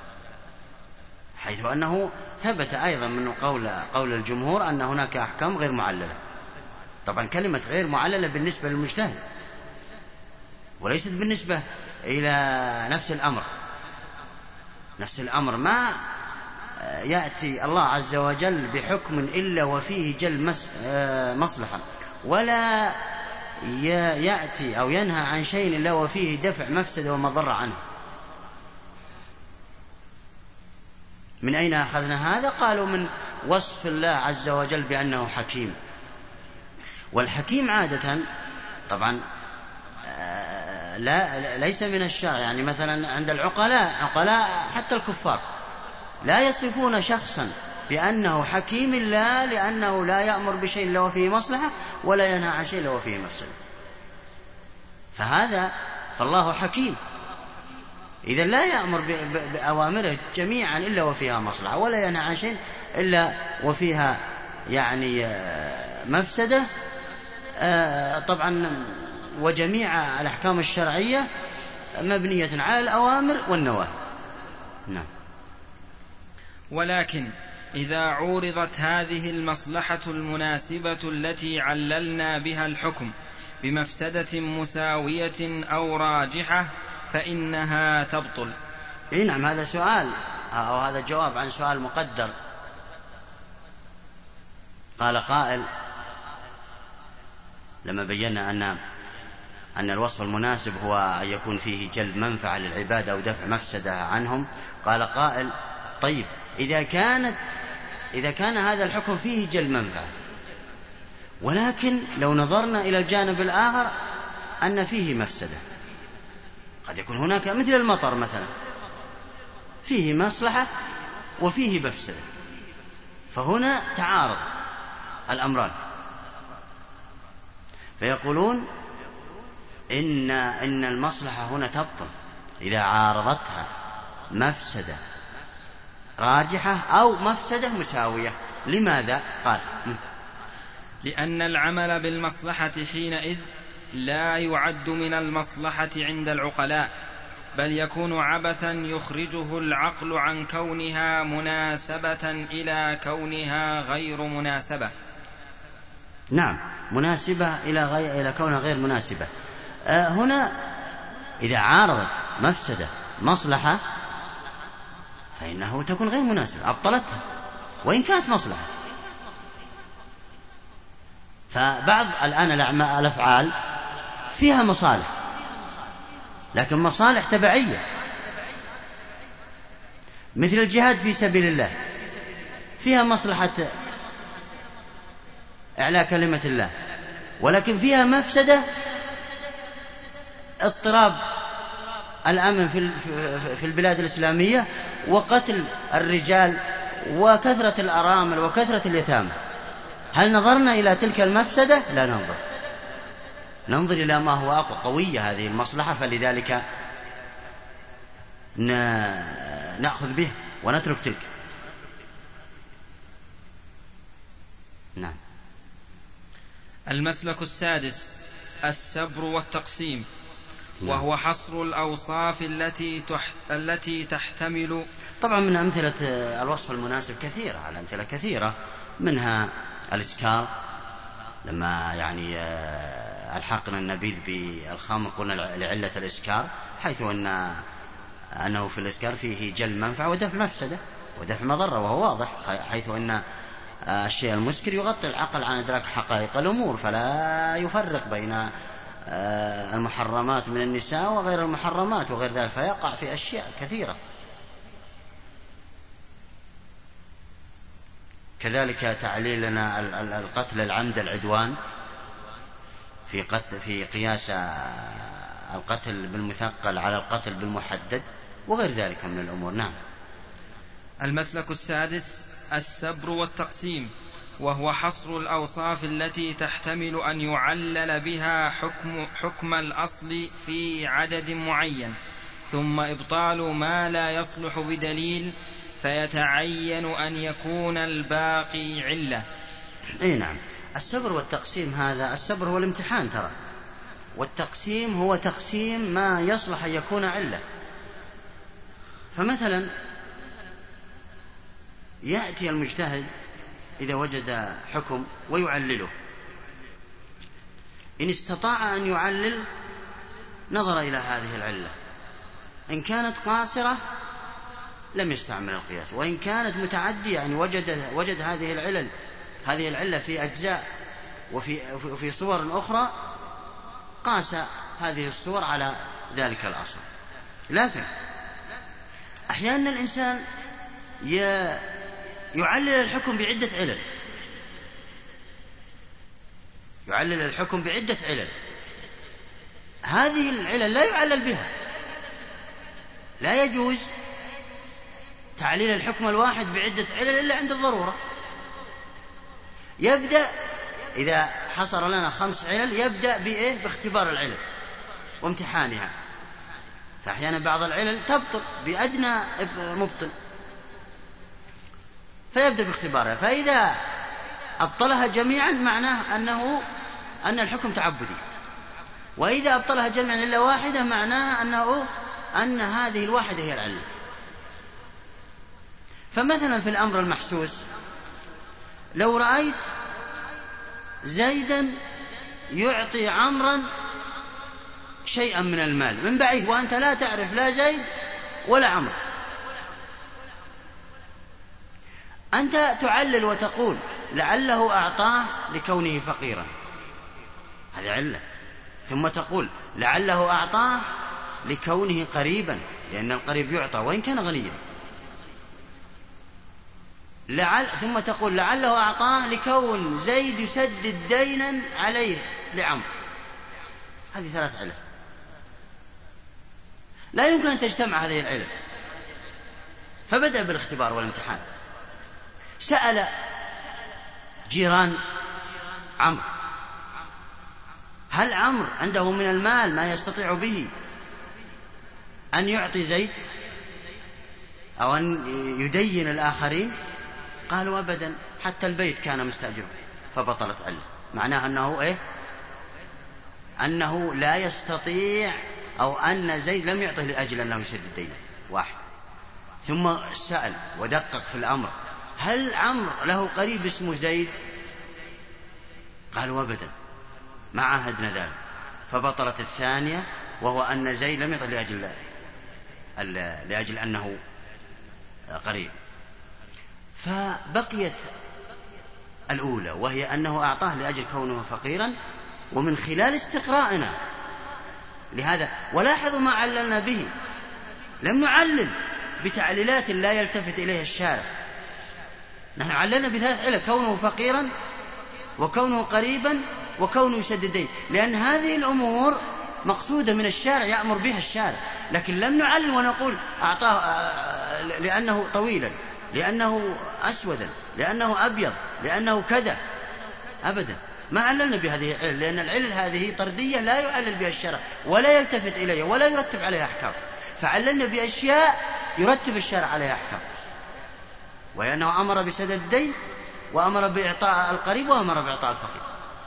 حيث أنه ثبت أيضا من قول, قول الجمهور أن هناك أحكام غير معللة. طبعا كلمة غير معللة بالنسبة للمجتهد وليست بالنسبة إلى نفس الأمر. نفس الأمر ما يأتي الله عز وجل بحكم إلا وفيه جلب مصلحة، ولا يأتي أو ينهى عن شيء إلا وفيه دفع مفسدة ومضرة عنه. من أين أخذنا هذا؟ قالوا من وصف الله عز وجل بأنه حكيم، والحكيم عادة طبعا لا ليس من الشرع، يعني مثلا عند العقلاء عقلاء حتى الكفار لا يصفون شخصا بأنه حكيم إلا لأنه لا يأمر بشيء إلا وفيه مصلحة ولا ينهى عن شيء إلا وفيه مفسدة، فهذا فالله حكيم إذا لا يأمر بأوامره جميعا إلا وفيها مصلحة ولا ينهى عن شيء إلا وفيها يعني مفسدة. طبعا وجميع الأحكام الشرعية مبنية على الأوامر والنواهي. نعم. ولكن إذا عورضت هذه المصلحة المناسبة التي عللنا بها الحكم بمفسدة مساوية أو راجحة فإنها تبطل. إيه نعم، هذا سؤال أو هذا جواب عن سؤال مقدر. قال قائل لما بينا أن أن الوصف المناسب هو أن يكون فيه جلب منفعة للعباد أو دفع مفسدة عنهم، قال قائل طيب إذا كانت إذا كان هذا الحكم فيه جلب منفعة، ولكن لو نظرنا إلى الجانب الآخر أن فيه مفسدة، قد يكون هناك مثل المطر مثلا فيه مصلحة وفيه مفسدة، فهنا تعارض الأمران، فيقولون إن إن المصلحة هنا تبطل إذا عارضتها مفسدة راجحة أو مفسدة مساوية. لماذا؟ قال لأن العمل بالمصلحة حينئذ لا يعد من المصلحة عند العقلاء، بل يكون عبثا يخرجه العقل عن كونها مناسبة إلى كونها غير مناسبة. نعم، مناسبة إلى غير إلى كونها غير مناسبة. آه هنا إذا عارضت مفسدة مصلحة فإنه تكون غير مناسبة، أبطلتها وإن كانت مصلحة. فبعض الآن الأفعال فيها مصالح، لكن مصالح تبعية، مثل الجهاد في سبيل الله فيها مصلحة إعلاء كلمة الله، ولكن فيها مفسدة اضطراب الأمن في البلاد الإسلامية وقتل الرجال وكثرة الأرامل وكثرة اليتامى. هل نظرنا إلى تلك المفسدة؟ لا ننظر، ننظر إلى ما هو أقوى، قوية هذه المصلحة، فلذلك نأخذ به ونترك تلك. نعم. المسلك السادس السبر والتقسيم، وهو حصر الأوصاف التي التي تحتمل. طبعا من أمثلة الوصف المناسب كثيرة، الأمثلة كثيرة، منها الإسكار، لما يعني الحقنا النبيذ بالخمر قلنا لعلة الإسكار، حيث أن أنه في الإسكار فيه جلب منفعة ودفع مفسدة ودفع مضرة، وهو واضح، حيث أن الشيء المسكر يغطي العقل عن إدراك حقائق الأمور، فلا يفرق بين المحرمات من النساء وغير المحرمات وغير ذلك، فيقع في أشياء كثيرة. كذلك تعليلنا القتل العمد العدوان في قتل في قياس القتل بالمثقل على القتل بالمحدد وغير ذلك من الأمور. نعم. المسلك السادس السبر والتقسيم، وهو حصر الأوصاف التي تحتمل أن يعلل بها حكم, حكم الأصل في عدد معين، ثم إبطال ما لا يصلح بدليل، فيتعين أن يكون الباقي علة. أي نعم. السبر والتقسيم، هذا السبر هو الامتحان ترى، والتقسيم هو تقسيم ما يصلح أن يكون علة. فمثلا يأتي المجتهد إذا وجد حكم ويعلله، إن استطاع أن يعلل نظر إلى هذه العلة، إن كانت قاصرة لم يستعمل القياس، وإن كانت متعدية يعني وجد, وجد هذه العلل هذه العلة في أجزاء وفي, وفي صور أخرى، قاس هذه الصور على ذلك الأصل. لكن أحيانا الإنسان يعلل الحكم بعدة علل، يعلل الحكم بعدة علل، هذه العلل لا يعلل بها، لا يجوز تعليل الحكم الواحد بعدة علل إلا عند الضرورة. يبدأ إذا حصر لنا خمس علل يبدأ بإيه؟ باختبار العلل وامتحانها، فأحيانا بعض العلل تبطل بأدنى مبطل، فيبدأ باختبارها، فإذا أبطلها جميعا معناه أنه أن الحكم تعبدي، وإذا أبطلها جميعا إلا واحدة معناها أنه أن هذه الواحدة هي العلة. فمثلا في الأمر المحسوس لو رأيت زيدا يعطي عمرا شيئا من المال من بعيد وأنت لا تعرف لا زيد ولا عمرو، أنت تعلل وتقول لعله أعطاه لكونه فقيرا، هذه علة. ثم تقول لعله أعطاه لكونه قريبا، لأن القريب يعطى وإن كان غنيا. لعل ثم تقول لعله أعطاه لكون زيد يسدد دينا عليه لعمرو. هذه ثلاث علل لا يمكن أن تجتمع هذه العلل. فبدأ بالاختبار والامتحان، سأل جيران عمرو هل عمرو عنده من المال ما يستطيع به أن يعطي زيد أو أن يدين الآخرين؟ قالوا أبدا، حتى البيت كان مستأجره. فبطلت علة، معناه أنه إيه؟ أنه لا يستطيع، أو أن زيد لم يعطه لأجل أنه يسدد دينه. واحد. ثم سأل ودقق في الأمر هل عمرو له قريب اسمه زيد؟ قالوا أبدا، ما عاهدنا ذلك. فبطلت الثانية، وهو أن زيد لم يعطه لأجل لأجل أنه قريب. فبقيت الأولى وهي أنه أعطاه لأجل كونه فقيرا. ومن خلال استقراءنا لهذا، ولاحظوا ما عللنا به، لم نعلل بتعليلات لا يلتفت إليها الشارع. نحن عللنا بثلاث علل: كونه فقيرا، وكونه قريبا، وكونه يسدد دين، لأن هذه الأمور مقصودة من الشارع يأمر بها الشارع. لكن لم نعلل ونقول أعطاه لأنه طويلا، لأنه أسودا، لأنه أبيض، لأنه كذا، أبدا. ما عللنا بهذه العلل، لأن العلل هذه طردية لا يعلل بها الشرع ولا يلتفت إليها ولا يرتب عليها أحكام. فعللنا بأشياء يرتب الشرع عليها أحكام، وأنه أمر بسدد الدين، وأمر بإعطاء القريب، وأمر بإعطاء الفقير.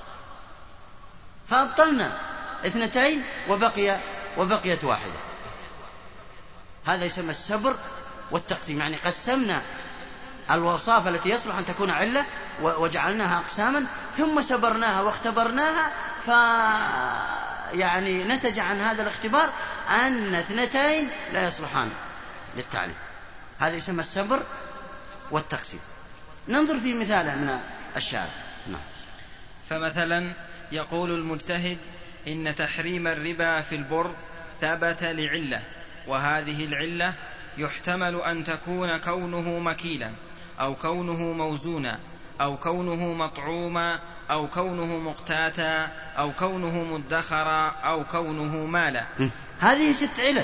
فأبطلنا اثنتين وبقي وبقيت واحدة. هذا يسمى السبر والتقسيم، يعني قسمنا الوصافة التي يصلح أن تكون علة وجعلناها أقساما، ثم سبرناها واختبرناها، ف يعني نتج عن هذا الاختبار أن اثنتين لا يصلحان للتعليم. هذا يسمى السبر والتقسيم. ننظر في مثاله من الشارع. نعم. فمثلا يقول المجتهد إن تحريم الربا في البر ثبت لعلة، وهذه العلة يحتمل أن تكون كونه مكيلا، أو كونه موزونا، أو كونه مطعوما، أو كونه مقتاتا، أو كونه مدخرا، أو كونه مالا. هذه ست علل،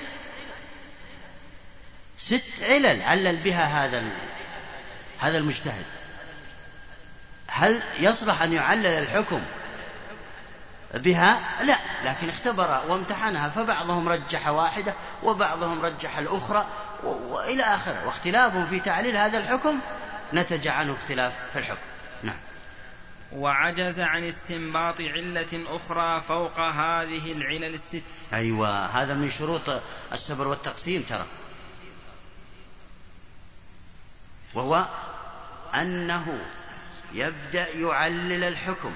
ست علل علل بها هذا هذا المجتهد. هل يصلح أن يعلل الحكم بها؟ لا، لكن اختبر وامتحنها، فبعضهم رجح واحدة وبعضهم رجح الأخرى وإلى آخره. واختلافهم في تعليل هذا الحكم نتج عنه اختلاف في الحكم. نعم. وعجز عن استنباط علة أخرى فوق هذه العلل الست. أيوة، هذا من شروط السبر والتقسيم ترى، وهو أنه يبدأ يعلل الحكم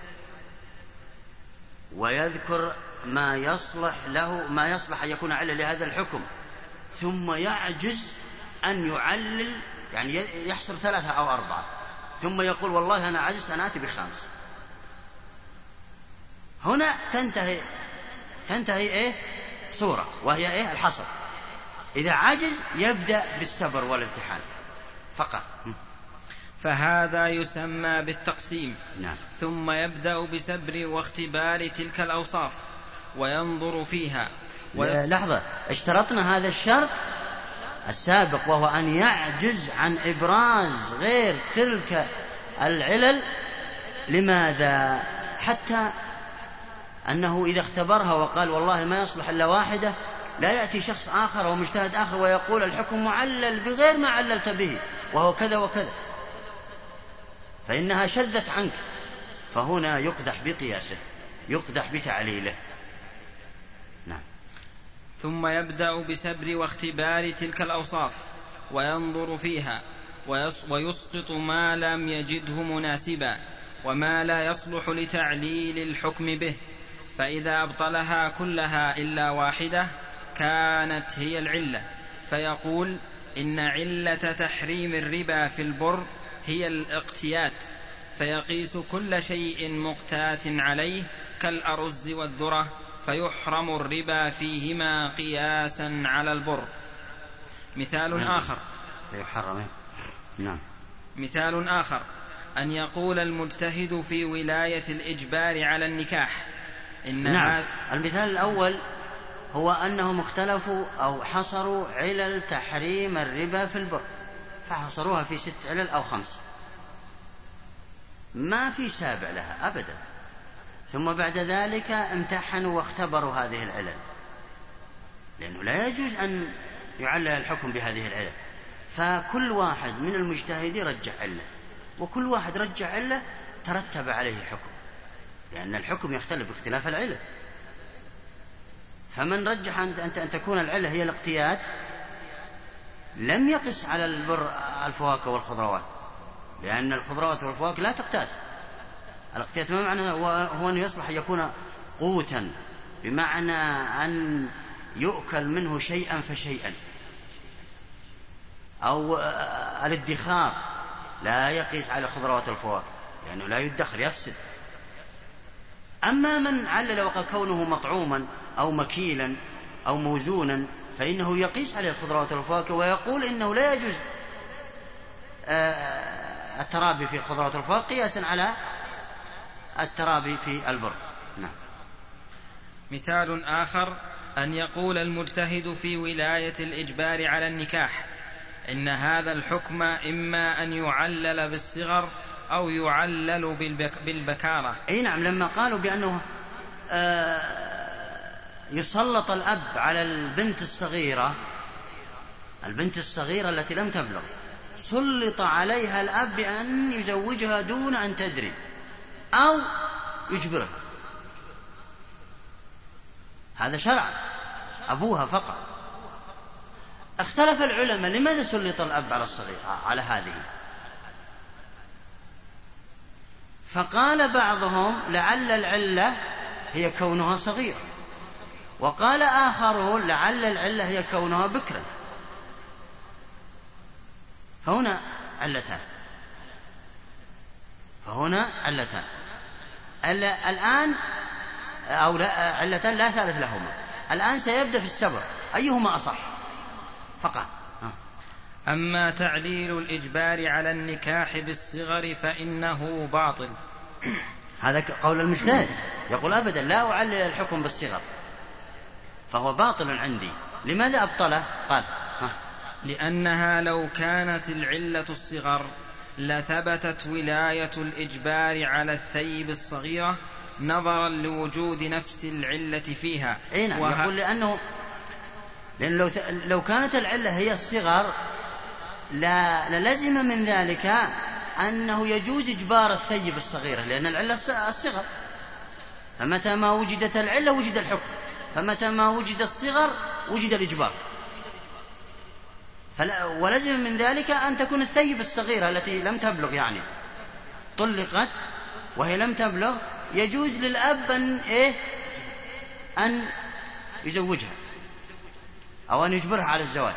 ويذكر ما يصلح له، ما يصلح أن يكون علة لهذا الحكم، ثم يعجز أن يعلل، يعني يحصر ثلاثة أو أربعة، ثم يقول والله أنا عجز، أنا آتي بخامس. هنا تنتهي تنتهي إيه؟ صورة، وهي إيه؟ الحصر. إذا عجز يبدأ بالسبر والامتحان فقط. فهذا يسمى بالتقسيم. نعم. ثم يبدأ بسبر واختبار تلك الأوصاف وينظر فيها ويص... لحظة، اشترطنا هذا الشرط السابق، وهو أن يعجز عن إبراز غير تلك العلل. لماذا؟ حتى أنه إذا اختبرها وقال والله ما يصلح إلا واحدة، لا يأتي شخص آخر ومجتهد آخر ويقول الحكم معلل بغير ما عللت به وهو كذا وكذا، فإنها شذت عنك، فهنا يقدح بقياسه. يقدح بتعليله. نعم. ثم يبدأ بسبر واختبار تلك الأوصاف وينظر فيها ويسقط ما لم يجده مناسبا وما لا يصلح لتعليل الحكم به، فإذا أبطلها كلها إلا واحدة كانت هي العلة، فيقول إن علة تحريم الربا في البر هي الاقتيات، فيقيس كل شيء مقتات عليه كالأرز والذرة، فيحرم الربا فيهما قياسا على البر. مثال آخر يحرم. نعم. مثال آخر أن يقول المجتهد في ولاية الإجبار على النكاح إن نعم. المثال الأول هو أنهم اختلفوا أو حصروا علل تحريم الربا في البر، فحصروها في ست علل أو خمس، ما في سابع لها أبدا. ثم بعد ذلك امتحنوا واختبروا هذه العلل، لأنه لا يجوز أن يعلل الحكم بهذه العلل، فكل واحد من المجتهدين رجع علة، وكل واحد رجع علة ترتب عليه حكم، لأن الحكم يختلف باختلاف العلل. فمن رجح أن تكون العلة هي الاقتيات لم يقس على البر الفواكه والخضروات، لأن الخضروات والفواكه لا تقتات. الاقتيات ما معنى هو أن يصلح أن يكون قوتا، بمعنى أن يؤكل منه شيئا فشيئا، أو الادخار لا يقيس على الخضروات والفواكه لأنه لا يدخر يفسد. أما من علل وقد كونه مطعوما أو مكيلا أو موزونا فإنه يقيس عليه الخضروات والفواكه ويقول إنه لا يجوز الترابي في الخضروات والفواكه قياسا على الترابي في البر. نعم. مثال آخر أن يقول المجتهد في ولاية الإجبار على النكاح إن هذا الحكم إما أن يعلل بالصغر أو يعلل بالبكارة. أي نعم. لما قالوا بأنه يسلط الأب على البنت الصغيرة، البنت الصغيرة التي لم تبلغ سلط عليها الأب بأن يزوجها دون أن تدري أو يجبرها، هذا شرع أبوها فقط. اختلف العلماء لماذا سلط الأب على الصغير على هذه، فقال بعضهم لعل العلة هي كونها صغيرة، وقال آخرون لعل العلة هي كونها بكرا. فهنا علتان فهنا علتان الآن أو علتان لا ثالث لهما. الآن سيبدأ في السبع أيهما أصح فقط. أما تعليل الإجبار على النكاح بالصغر فإنه باطل. هذا قول المجتهد، يقول أبدا لا أعلل الحكم بالصغر، فهو باطل عندي. لماذا أبطله؟ قال ها. لأنها لو كانت العلة الصغر لثبتت ولاية الإجبار على الثيب الصغيرة نظرا لوجود نفس العلة فيها. أي نعم. وه... يقول لأنه لأن لو, ت... لو كانت العلة هي الصغر لا للزم من ذلك أنه يجوز إجبار الثيب الصغيرة، لأن العلة الصغر، فمتى ما وجدت العلة وجد الحكم، فمتى ما وجد الصغر وجد الإجبار. فلا ولزم من ذلك أن تكون الثيب الصغيرة التي لم تبلغ، يعني طلقت وهي لم تبلغ، يجوز للأب أن, إيه؟ أن يزوجها أو أن يجبرها على الزواج.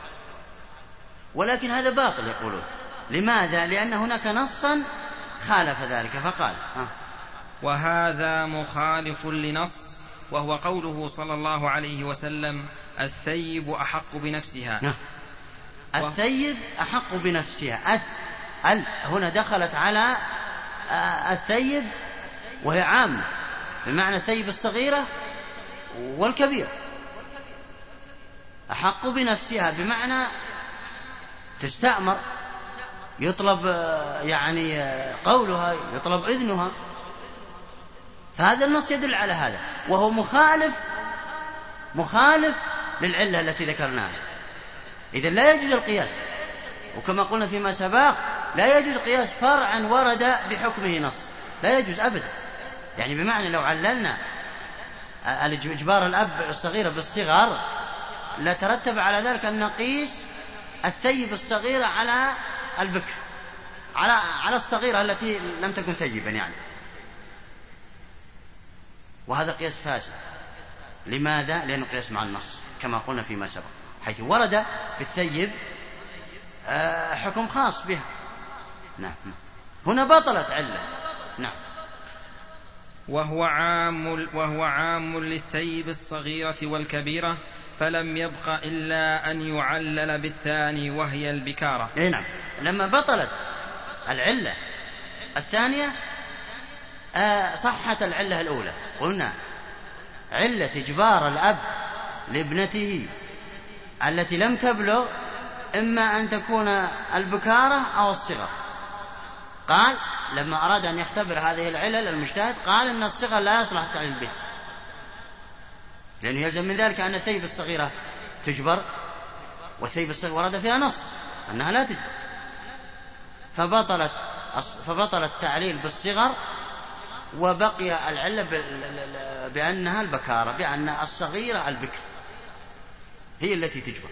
ولكن هذا باطل يقولون. لماذا؟ لأن هناك نصا خالف ذلك فقال آه. وهذا مخالف لنص، وهو قوله صلى الله عليه وسلم الثيب أحق بنفسها. آه. الثيب أحق بنفسها. ال هنا دخلت على الثيب وهي عامة، بمعنى الثيب الصغيرة والكبير. أحق بنفسها بمعنى تستأمر، يطلب يعني قولها، يطلب إذنها، فهذا النص يدل على هذا، وهو مخالف مخالف للعلة التي ذكرناها. إذن لا يجوز القياس، وكما قلنا فيما سبق لا يجوز قياس فرعا ورد بحكمه نص، لا يجوز أبدا. يعني بمعنى لو عللنا إجبار الأب الصغيرة بالصغر لترتب على ذلك أن نقيس الثيب الصغيرة على البكر، على على الصغيرة التي لم تكن ثيبا يعني، وهذا قياس فاسد. لماذا؟ لأنه قياس مع النص كما قلنا فيما سبق، حيث ورد في الثيب حكم خاص بها. نعم، هنا بطلت علة. نعم. وهو عام وهو عام للثيب الصغيرة والكبيرة، فلم يبق إلا أن يعلل بالثاني وهي البكارة. إيه نعم. لما بطلت العلة الثانية صحت العلة الأولى. قلنا علة إجبار الأب لابنته التي لم تبلغ إما أن تكون البكارة أو الصغر. قال لما أراد أن يختبر هذه العلل المجتهد قال إن الصغر لا يصلح التعليل به، لأنه يلزم من ذلك أن الثيب الصغيرة تجبر، والثيب الصغير ورد فيها نص أنها لا تجبر، فبطلت فبطل التعليل بالصغر، وبقي العلة بأنها البكارة، بأن الصغيرة البكر هي التي تجبر،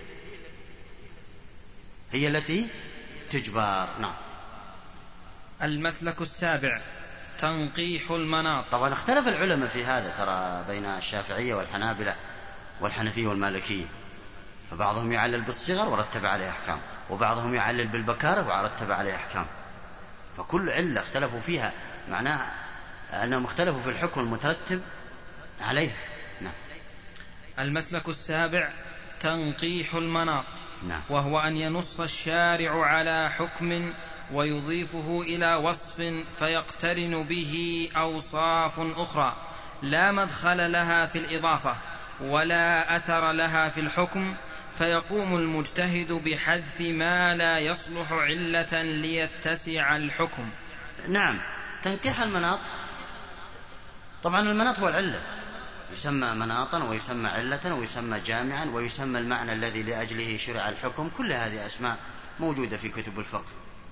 هي التي تجبر. نعم. المسلك السابع تنقيح المناط. طبعا اختلف العلماء في هذا ترى بين الشافعية والحنابلة والحنفية والمالكية، فبعضهم يعلل بالصغر ورتب عليه أحكام، وبعضهم يعلل بالبكارة ورتب عليه أحكام، فكل علة اختلفوا فيها معناها أنهم اختلفوا في الحكم المترتب عليه. نعم. المسلك السابع تنقيح المناط. نعم. وهو أن ينص الشارع على حكم ويضيفه إلى وصف فيقترن به أوصاف أخرى لا مدخل لها في الإضافة ولا أثر لها في الحكم، فيقوم المجتهد بحذف ما لا يصلح علة ليتسع الحكم. نعم. تنقيح المناط، طبعا المناط هو العلة، يسمى مناطا ويسمى علة ويسمى جامعا ويسمى المعنى الذي لأجله شرع الحكم، كل هذه أسماء موجودة في كتب الفقه.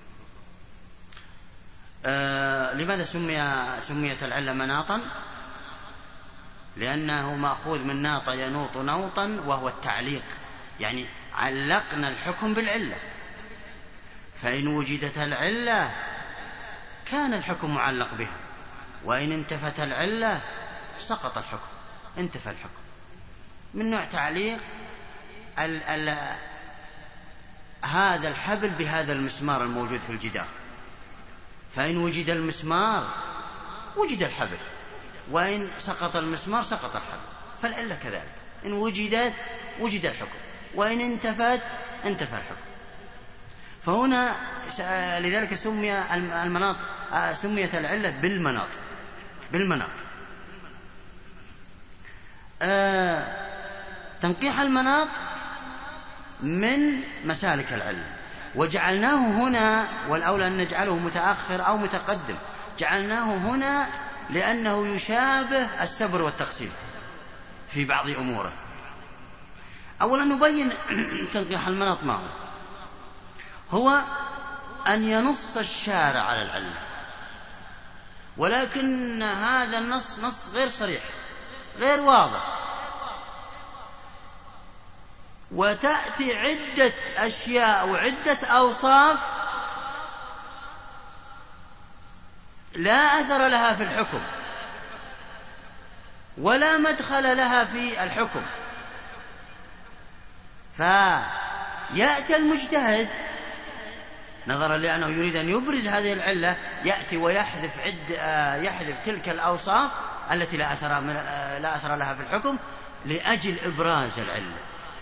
آه لماذا سمي سميت العلة مناطا؟ لأنه مأخوذ من ناط ينوط نوطا، وهو التعليق، يعني علقنا الحكم بالعلة، فإن وجدت العلة كان الحكم معلق بها، وإن انتفت العلة سقط الحكم، انتفى الحكم، من نوع تعليق ال ال هذا الحبل بهذا المسمار الموجود في الجدار، فإن وجد المسمار وجد الحبل، وإن سقط المسمار سقط الحبل، فالعلة كذلك، إن وجدت وجد الحكم، وإن انتفت انتفى الحكم. فهنا لذلك سمي المناط سميت العلة بالمناط بالمناط آه تنقيح المناط من مسالك العلة، وجعلناه هنا، والأولى أن نجعله متأخر أو متقدم، جعلناه هنا لأنه يشابه السبر والتقسيم في بعض أموره. أولا نبين تنقيح المناط ما هو هو أن ينص الشارع على العلة، ولكن هذا النص نص غير صريح غير واضح، وتأتي عدة أشياء وعدة أوصاف لا أثر لها في الحكم ولا مدخل لها في الحكم، فيأتي المجتهد نظرا لأنه يريد أن يبرز هذه العلة، يأتي ويحذف عد يحذف تلك الأوصاف التي لا أثر لا أثر لها في الحكم لأجل إبراز العلة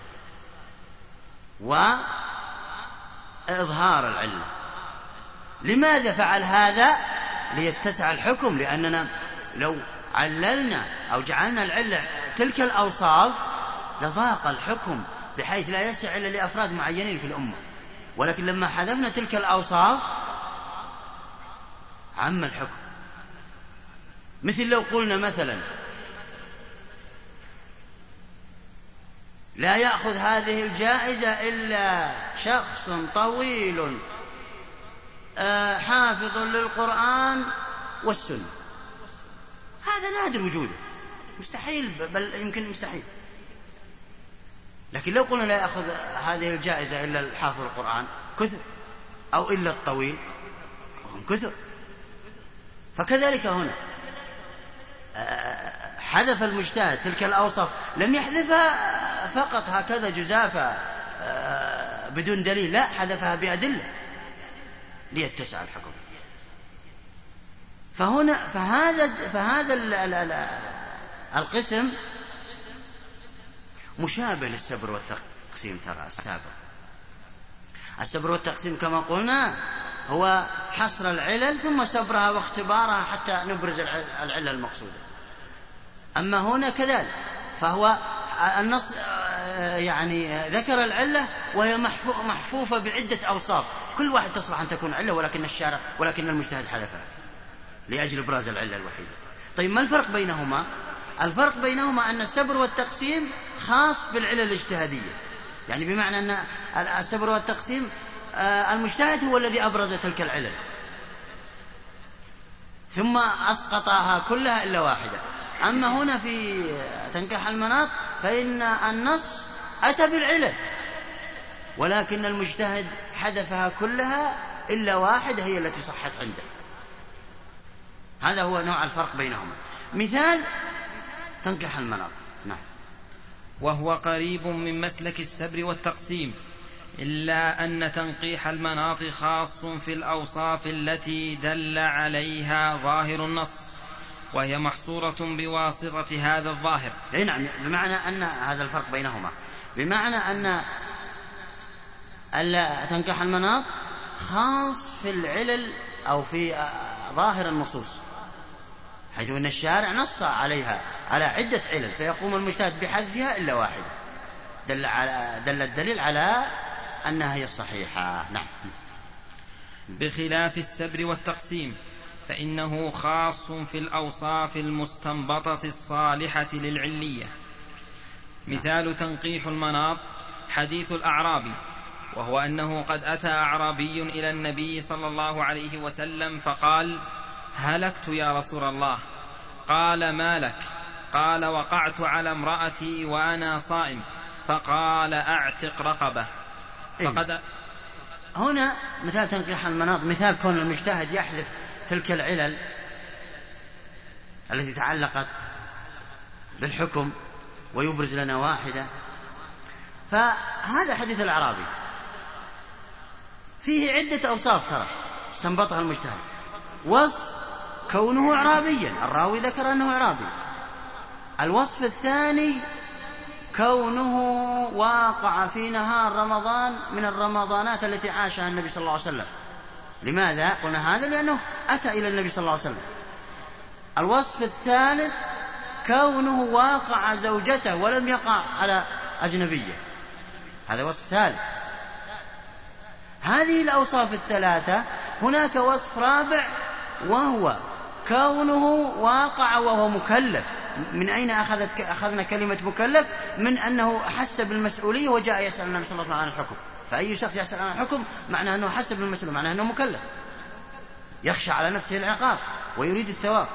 وإظهار العلة. لماذا فعل هذا؟ ليتسع الحكم، لأننا لو عللنا أو جعلنا العلة تلك الأوصاف لضاق الحكم بحيث لا يسع إلا لأفراد معينين في الأمة، ولكن لما حذفنا تلك الأوصاف عم الحكم. مثل لو قلنا مثلا لا يأخذ هذه الجائزة إلا شخص طويل حافظ للقرآن والسنة، هذا نادر وجوده، مستحيل، بل يمكن مستحيل. لكن لو قلنا لا يأخذ هذه الجائزة إلا الحافظ القرآن كثر، أو إلا الطويل وهم كثر. فكذلك هنا حذف المجتهد تلك الأوصاف، لم يحذفها فقط هكذا جزافة بدون دليل، لا، حذفها بأدلة ليتسع الحكم. فهنا فهذا فهذا القسم مشابه للسبر والتقسيم. ترى السابق السبر والتقسيم كما قلنا هو حصر العلل ثم سبرها واختبارها حتى نبرز العلة المقصودة. أما هنا كذلك، فهو النص يعني ذكر العلة وهي محفوفة بعدة أوصاف، كل واحد تصلح أن تكون علة، ولكن الشارع ولكن المجتهد حذفها لأجل إبراز العلة الوحيدة. طيب ما الفرق بينهما؟ الفرق بينهما أن السبر والتقسيم خاص بالعلة الاجتهادية، يعني بمعنى أن السبر والتقسيم المجتهد هو الذي أبرز تلك العلل ثم أسقطها كلها إلا واحدة. أما هنا في تنكيح المناط فإن النص أتى بالعلل، ولكن المجتهد حذفها كلها إلا واحدة هي التي صحت عنده. هذا هو نوع الفرق بينهما. مثال تنكيح المناط. نعم. وهو قريب من مسلك السبر والتقسيم، إلا أن تنقيح المناط خاص في الأوصاف التي دل عليها ظاهر النص، وهي محصورة بواسطة هذا الظاهر. أي نعم، بمعنى أن هذا الفرق بينهما، بمعنى أن تنكيح المناط خاص في العلل أو في ظاهر النصوص، حيث أن الشارع نص عليها على عدة علل، فيقوم المجتهد بحذفها إلا واحدة دل, على دل الدليل على أنها هي الصحيحة. نعم. بخلاف السبر والتقسيم فإنه خاص في الأوصاف المستنبطة الصالحة للعلية. مثال تنقيح المناط حديث الأعرابي، وهو أنه قد أتى أعرابي إلى النبي صلى الله عليه وسلم فقال: هلكت يا رسول الله. قال: ما لك؟ قال: وقعت على امرأتي وأنا صائم. فقال: أعتق رقبة. فقد هنا مثال تنقيح المناط، مثال كون المجتهد يحذف تلك العلل التي تعلقت بالحكم ويبرز لنا واحدة. فهذا حديث الأعرابي فيه عدة أوصاف ترى استنبطها المجتهد. وصف كونه أعرابيا، الراوي ذكر أنه أعرابي. الوصف الثاني كونه واقع في نهار رمضان من الرمضانات التي عاشها النبي صلى الله عليه وسلم. لماذا قلنا هذا؟ لأنه أتى إلى النبي صلى الله عليه وسلم. الوصف الثالث كونه واقع زوجته ولم يقع على أجنبية، هذا وصف ثالث. هذه الأوصاف الثلاثة. هناك وصف رابع وهو كونه واقع وهو مكلف. من أين أخذت أخذنا كلمة مكلف؟ من أنه حس بالمسؤولية وجاء يسأل النبي صلى الله عليه وسلم عن الحكم. فأي شخص يسأل عن الحكم معناه أنه حس بالمسؤولية، معناه أنه مكلف، يخشى على نفسه العقاب ويريد الثواب.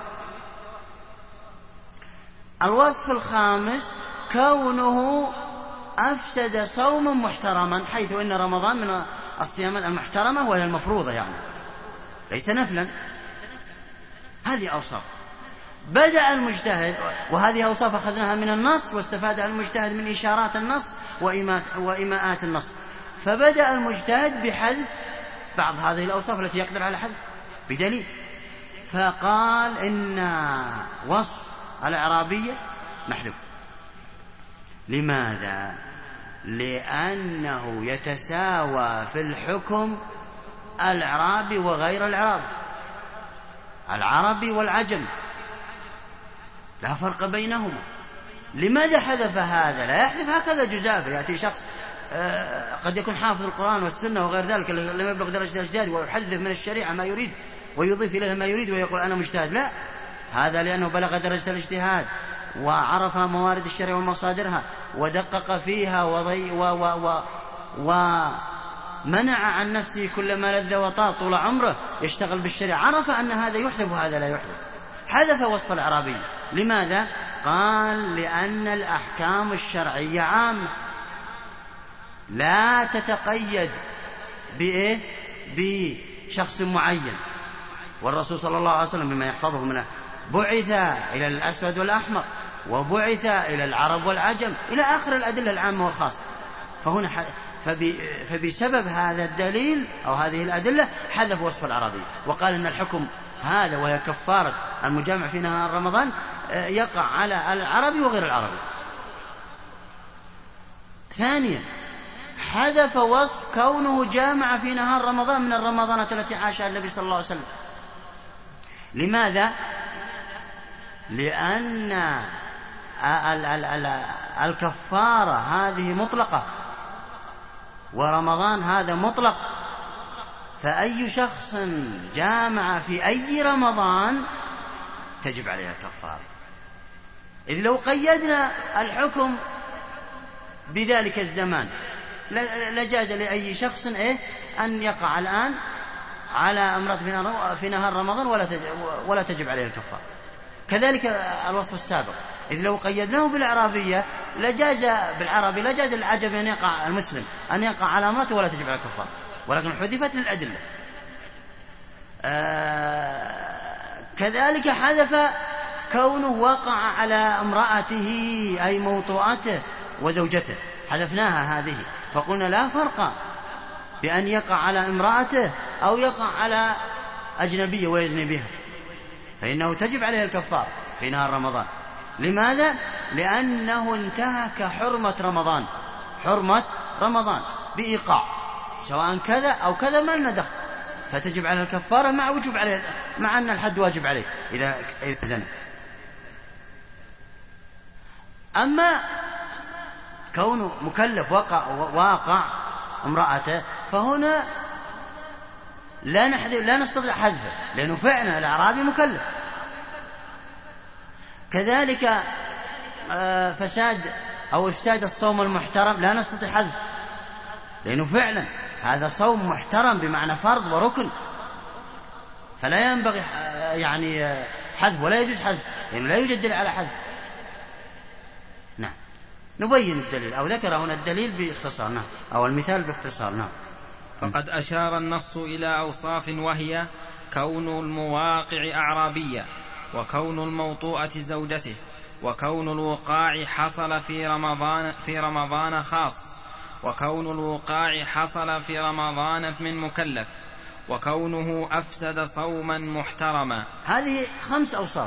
الوصف الخامس كونه أفسد صوما محترما، حيث إن رمضان من الصيام المحترمة وهي المفروضة، يعني ليس نفلا. هذه أوصاف بدأ المجتهد، وهذه أوصاف أخذناها من النص واستفادها المجتهد من إشارات النص وإيماءات النص. فبدأ المجتهد بحذف بعض هذه الأوصاف التي يقدر على حذف بدليل، فقال إن وصف الأعرابية محذوف. لماذا؟ لأنه يتساوى في الحكم الأعرابي وغير الأعرابي، العربي والعجم لا فرق بينهما. لماذا حذف هذا؟ لا يحذف هكذا جزافة. يأتي شخص قد يكون حافظ القرآن والسنة وغير ذلك لم يبلغ درجة الاجتهاد ويحذف من الشريعة ما يريد ويضيف إليها ما يريد ويقول أنا مجتهد. لا، هذا لأنه بلغ درجة الاجتهاد وعرف موارد الشريعة ومصادرها ودقق فيها وضي و و و ومنع عن نفسه كل ما لذ وطاب طول عمره يشتغل بالشريعة. عرف أن هذا يحذف وهذا لا يحذف. حذف وصف الأعرابي. لماذا؟ قال لأن الأحكام الشرعية عامة لا تتقيد بإيه؟ بشخص معين. والرسول صلى الله عليه وسلم بما يحفظه منه بعث إلى الأسود والأحمر، وبعث إلى العرب والعجم، إلى آخر الأدلة العامة والخاصة. فهنا فبسبب هذا الدليل أو هذه الأدلة حذف وصف الأعرابي، وقال إن الحكم هذا وهي كفارة المجامع في نهار رمضان يقع على العربي وغير العربي. ثانيا حذف وصف كونه جامع في نهار رمضان من الرمضانات التي عاشها النبي صلى الله عليه وسلم. لماذا؟ لأن الكفارة هذه مطلقة ورمضان هذا مطلق، فأي شخص جامع في أي رمضان تجب عليه الكفارة. إذ لو قيدنا الحكم بذلك الزمان لجاز لأي شخص إيه أن يقع الآن على امرأة في نهار رمضان ولا تجب عليه الكفارة. كذلك الوصف السابق، إذ لو قيدناه بالعربية لجاز بالعربي لجاز العجب أن يقع المسلم أن يقع على امرأته ولا تجب عليه الكفارة، ولكن حذفت للأدلة. آه كذلك حذف كونه وقع على امرأته أي موطوءته وزوجته، حذفناها هذه، فقلنا لا فرق بأن يقع على امرأته أو يقع على أجنبية ويزني بها، فإنه تجب عليه الكفارة في نهار رمضان. لماذا؟ لأنه انتهك حرمة رمضان، حرمة رمضان بإيقاع، سواء كذا أو كذا ما لنا دخل، فتجب عليه الكفارة مع وجوب عليه، مع أن الحد واجب عليه إذا زنى. أما كونه مكلف وقع واقع امرأته فهنا لا نحذف لا نستطيع حذفه، لأنه فعلا الأعرابي مكلف. كذلك فساد أو إفساد الصوم المحترم لا نستطيع حذفه، لأنه فعلا هذا صوم محترم بمعنى فرض وركن، فلا ينبغي يعني حذف ولا يجوز حذف، لأنه لا يوجد دليل على حذف. نعم، نبين الدليل أو ذكر هنا الدليل باختصار، نعم، أو المثال باختصار. نعم. فقد أشار النص إلى أوصاف، وهي كون المواقع أعرابية، وكون الموطوءة زوجته، وكون الوقاع حصل في رمضان في رمضان خاص، وكون الوقاع حصل في رمضان من مكلف، وكونه أفسد صوما محترما. هذه خمس أوصاف،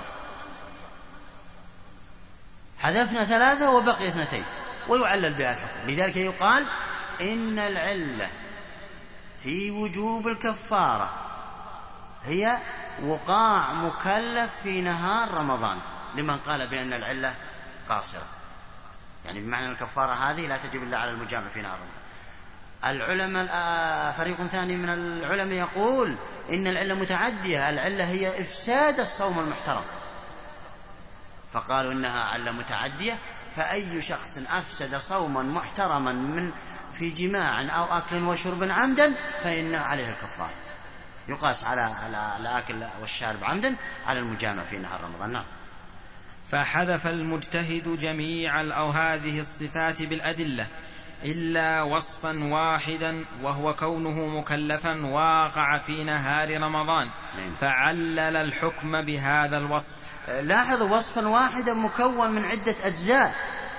حذفنا ثلاثة وبقي اثنتين ويعلل بها الحكم. لذلك يقال إن العلة في وجوب الكفارة هي وقاع مكلف في نهار رمضان، لمن قال بأن العلة قاصرة، يعني بمعنى الكفارة هذه لا تجب إلا على المجامع في نهار رمضان. العلماء فريق ثاني من العلماء يقول إن العلة متعدية، العلة هي إفساد الصوم المحترم، فقالوا إنها علة متعدية، فأي شخص أفسد صوما محترما من في جماع أو أكل وشرب عمدا فإن عليه الكفارة، يقاس على على الآكل والشارب عمدا على المجامع في نهار رمضان. نعم. فحذف المجتهد جميع أو هذه الصفات بالأدلة إلا وصفا واحدا، وهو كونه مكلفا واقع في نهار رمضان، فعلل الحكم بهذا الوصف. لاحظوا وصفا واحدا مكون من عدة أجزاء،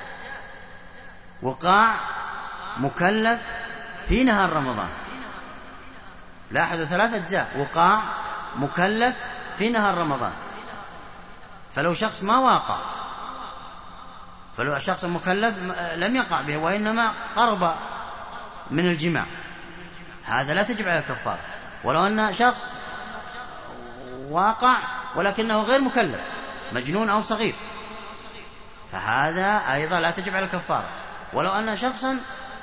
وقاع مكلف في نهار رمضان. لاحظوا ثلاث أجزاء، وقاع مكلف في نهار رمضان. فلو شخص ما واقع، فلو شخص مكلف لم يقع به وإنما قرب من الجماع، هذا لا تجب عليه الكفارة. ولو أن شخص واقع ولكنه غير مكلف، مجنون أو صغير، فهذا أيضا لا تجب عليه الكفارة. ولو أن شخصا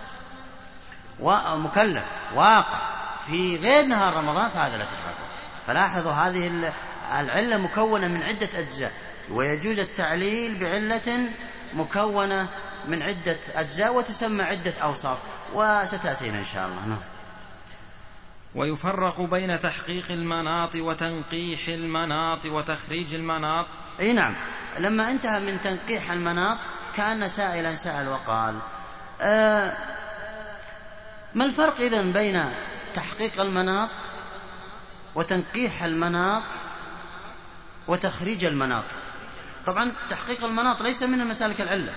مكلف واقع في غير نهار رمضان فهذا لا تجب عليه الكفارة. فلاحظوا هذه العلة مكونة من عدة أجزاء، ويجوز التعليل بعلة مكونة من عدة أجزاء وتسمى عدة أوصاف، وستأتينا إن شاء الله. نعم. ويفرق بين تحقيق المناط وتنقيح المناط وتخريج المناط. اي نعم. لما انتهى من تنقيح المناط كأن سائلا سأل وقال آه ما الفرق إذن بين تحقيق المناط وتنقيح المناط وتخريج المناط؟ طبعا تحقيق المناط ليس من المسالك العلة،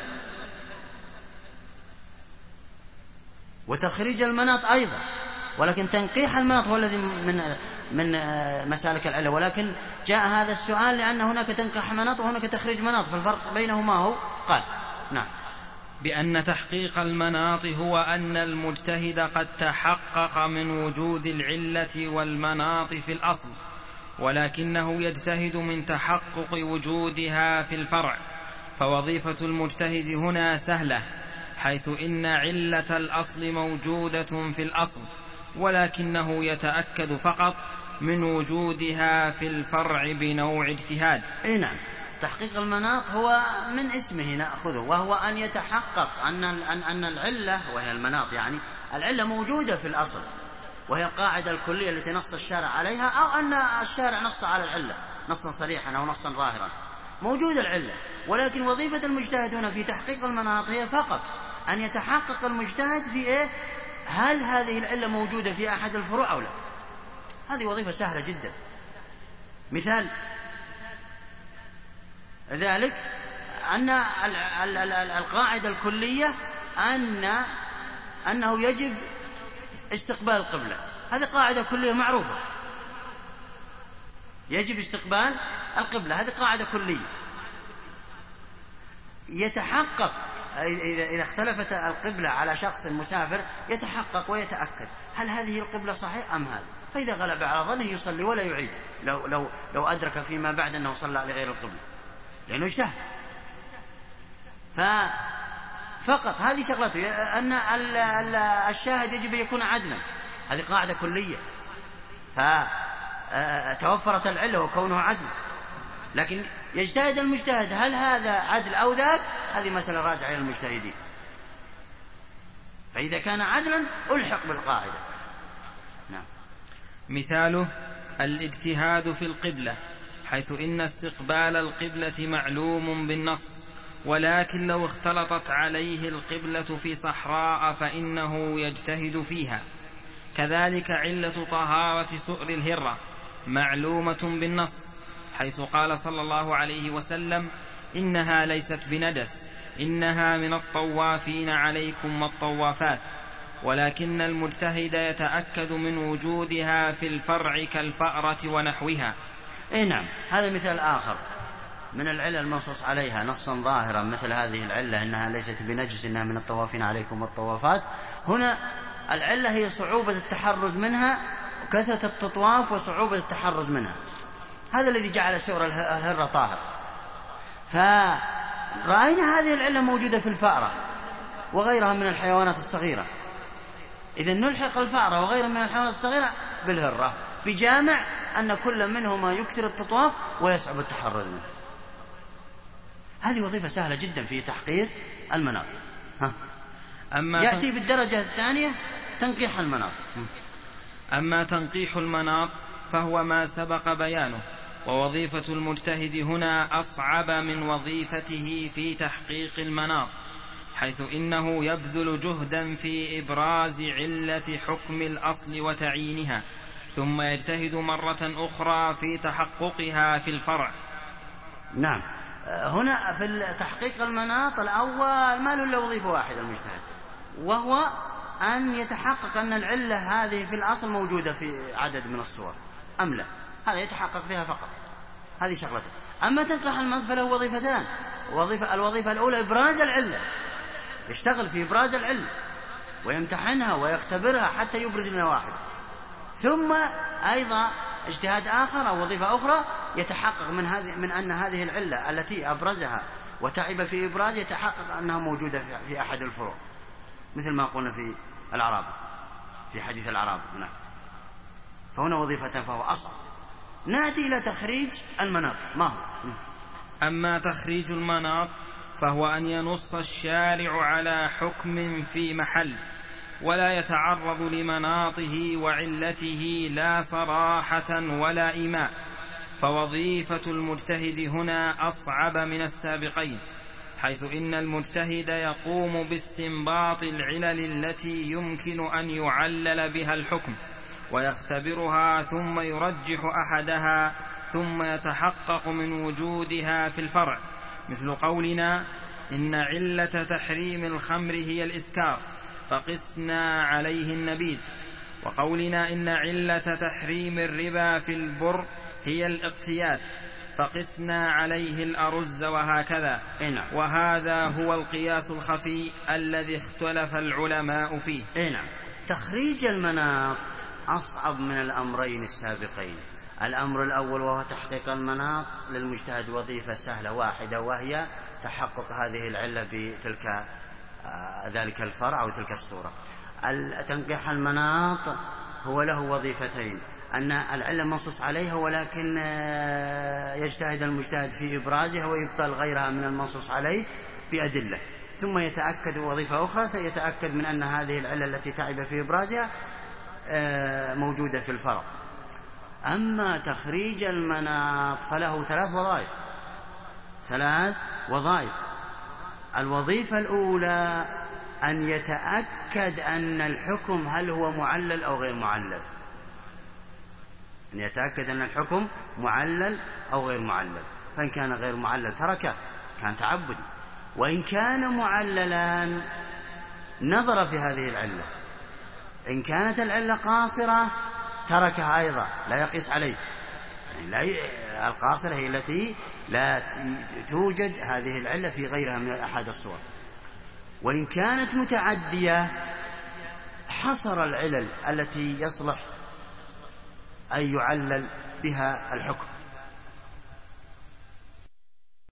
وتخريج المناط أيضا، ولكن تنقيح المناط هو الذي من من مسالك العلة. ولكن جاء هذا السؤال لأن هناك تنقيح مناط وهناك تخريج مناط، فالفرق بينهما هو قال نعم بأن تحقيق المناط هو أن المجتهد قد تحقق من وجود العلة والمناط في الأصل، ولكنه يجتهد من تحقق وجودها في الفرع، فوظيفة المجتهد هنا سهلة، حيث إن علة الأصل موجودة في الأصل، ولكنه يتأكد فقط من وجودها في الفرع بنوع اجتهاد. إيه نعم. تحقيق المناط هو من اسمه نأخذه، وهو أن يتحقق أن أن العلة وهي المناط، يعني العلة موجودة في الأصل، وهي القاعدة الكلية التي نص الشارع عليها، أو أن الشارع نص على العلة نصا صريحا أو نصا ظاهرا، موجودة العلة. ولكن وظيفة المجتهد هنا في تحقيق المناط هي فقط أن يتحقق المجتهد في إيه؟ هل هذه العلة موجودة في أحد الفروع أو لا. هذه وظيفة سهلة جدا. مثال ذلك أن القاعدة الكلية أن أنه يجب استقبال القبلة، هذه قاعدة كلية معروفة، يجب استقبال القبلة، هذه قاعدة كلية. يتحقق إذا اختلفت القبلة على شخص مسافر يتحقق ويتأكد هل هذه القبلة صحيح أم هذا، فإذا غلب على ظنه يصلي ولا يعيد لو, لو, لو أدرك فيما بعد أنه صلى لغير القبلة لأنه اجتهد. ففقط هذه شغلته، أن الشاهد يجب أن يكون عدلا، هذه قاعدة كلية، فتوفرت العلة وكونه عدل. لكن يجتهد المجتهد هل هذا عدل أو ذاك، هذه مسألة راجعة إلى المجتهدين، فإذا كان عدلا ألحق بالقاعدة. نعم. مثاله الاجتهاد في القبلة، حيث إن استقبال القبلة معلوم بالنص، ولكن لو اختلطت عليه القبلة في صحراء فإنه يجتهد فيها. كذلك علة طهارة سؤر الهرة معلومة بالنص، حيث قال صلى الله عليه وسلم إنها ليست بنجس، إنها من الطوافين عليكم والطوافات، ولكن المجتهد يتأكد من وجودها في الفرع كالفأرة ونحوها. اي نعم. هذا مثال آخر من العلة المنصوص عليها نصا ظاهرا، مثل هذه العلة إنها ليست بنجس، إنها من الطوافين عليكم والطوافات. هنا العلة هي صعوبة التحرز منها، كثرة التطواف وصعوبة التحرز منها، هذا الذي جعل سؤر الهرة طاهر. فرأينا هذه العلة موجودة في الفأرة وغيرها من الحيوانات الصغيرة، إذن نلحق الفأرة وغيرها من الحيوانات الصغيرة بالهرة، بجامع أن كل منهما يكثر التطواف ويصعب التحرز منه. هذه وظيفة سهلة جدا في تحقيق المناط. ها. أما يأتي بالدرجة الثانية تنقيح المناط. أما تنقيح المناط فهو ما سبق بيانه، ووظيفة المجتهد هنا أصعب من وظيفته في تحقيق المناط، حيث إنه يبذل جهدا في إبراز علة حكم الأصل وتعيينها، ثم يجتهد مرة أخرى في تحققها في الفرع. نعم. هنا في تحقيق المناط الأول ما له إلا وظيفة واحدة المجتهد، وهو أن يتحقق أن العلة هذه في الأصل موجودة في عدد من الصور أم لا، هذا يتحقق فيها فقط، هذه شغلته. أما تنقيح المناط فله وظيفتان، وظيفة الوظيفة الأولى إبراز العلة، يشتغل في إبراز العلة ويمتحنها ويختبرها حتى يبرز لنا واحد، ثم أيضا اجتهاد آخر أو وظيفة أخرى يتحقق من هذه من أن هذه العلة التي أبرزها وتعب في إبراز يتحقق أنها موجودة في أحد الفروع، مثل ما قلنا في الأعراب في حديث الأعراب هنا. فهنا وظيفتان فهو أصعب. نأتي إلى تخريج المناط. ما هو؟ أما تخريج المناط فهو أن ينص الشارع على حكم في محل ولا يتعرض لمناطه وعلته لا صراحة ولا إيماء، فوظيفة المجتهد هنا أصعب من السابقين، حيث إن المجتهد يقوم باستنباط العلل التي يمكن أن يعلل بها الحكم ويختبرها ثم يرجح أحدها ثم يتحقق من وجودها في الفرع، مثل قولنا إن علة تحريم الخمر هي الإسكار فقسنا عليه النبيذ، وقولنا إن علة تحريم الربا في البر هي الاقتيات فقسنا عليه الأرز، وهكذا. وهذا هو القياس الخفي الذي اختلف العلماء فيه. نعم. تخريج المناط أصعب من الأمرين السابقين. الأمر الأول وهو تحقيق المناط للمجتهد وظيفة سهلة واحدة، وهي تحقق هذه العلة بتلك ذلك الفرع أو تلك الصورة. تنقيح المناط هو له وظيفتين: أن العلة منصوص عليها ولكن يجتهد المجتهد في إبرازها ويبطل غيرها من المنصوص عليه بأدلة، ثم يتأكد وظيفة أخرى يتأكد من أن هذه العلة التي تعب في إبرازها موجودة في الفرع. أما تخريج المناط فله ثلاث وظائف ثلاث وظائف الوظيفة الأولى أن يتأكد أن الحكم هل هو معلل أو غير معلل، أن يتأكد أن الحكم معلل أو غير معلل، فإن كان غير معلل تركه كان تعبدي، وإن كان معللا نظر في هذه العلة، إن كانت العلة قاصرة تركها أيضا لا يقيس عليه، يعني لا ي... القاصرة هي التي لا توجد هذه العلة في غيرها من أحد الصور، وإن كانت متعدية حصر العلل التي يصلح أن يعلل بها الحكم.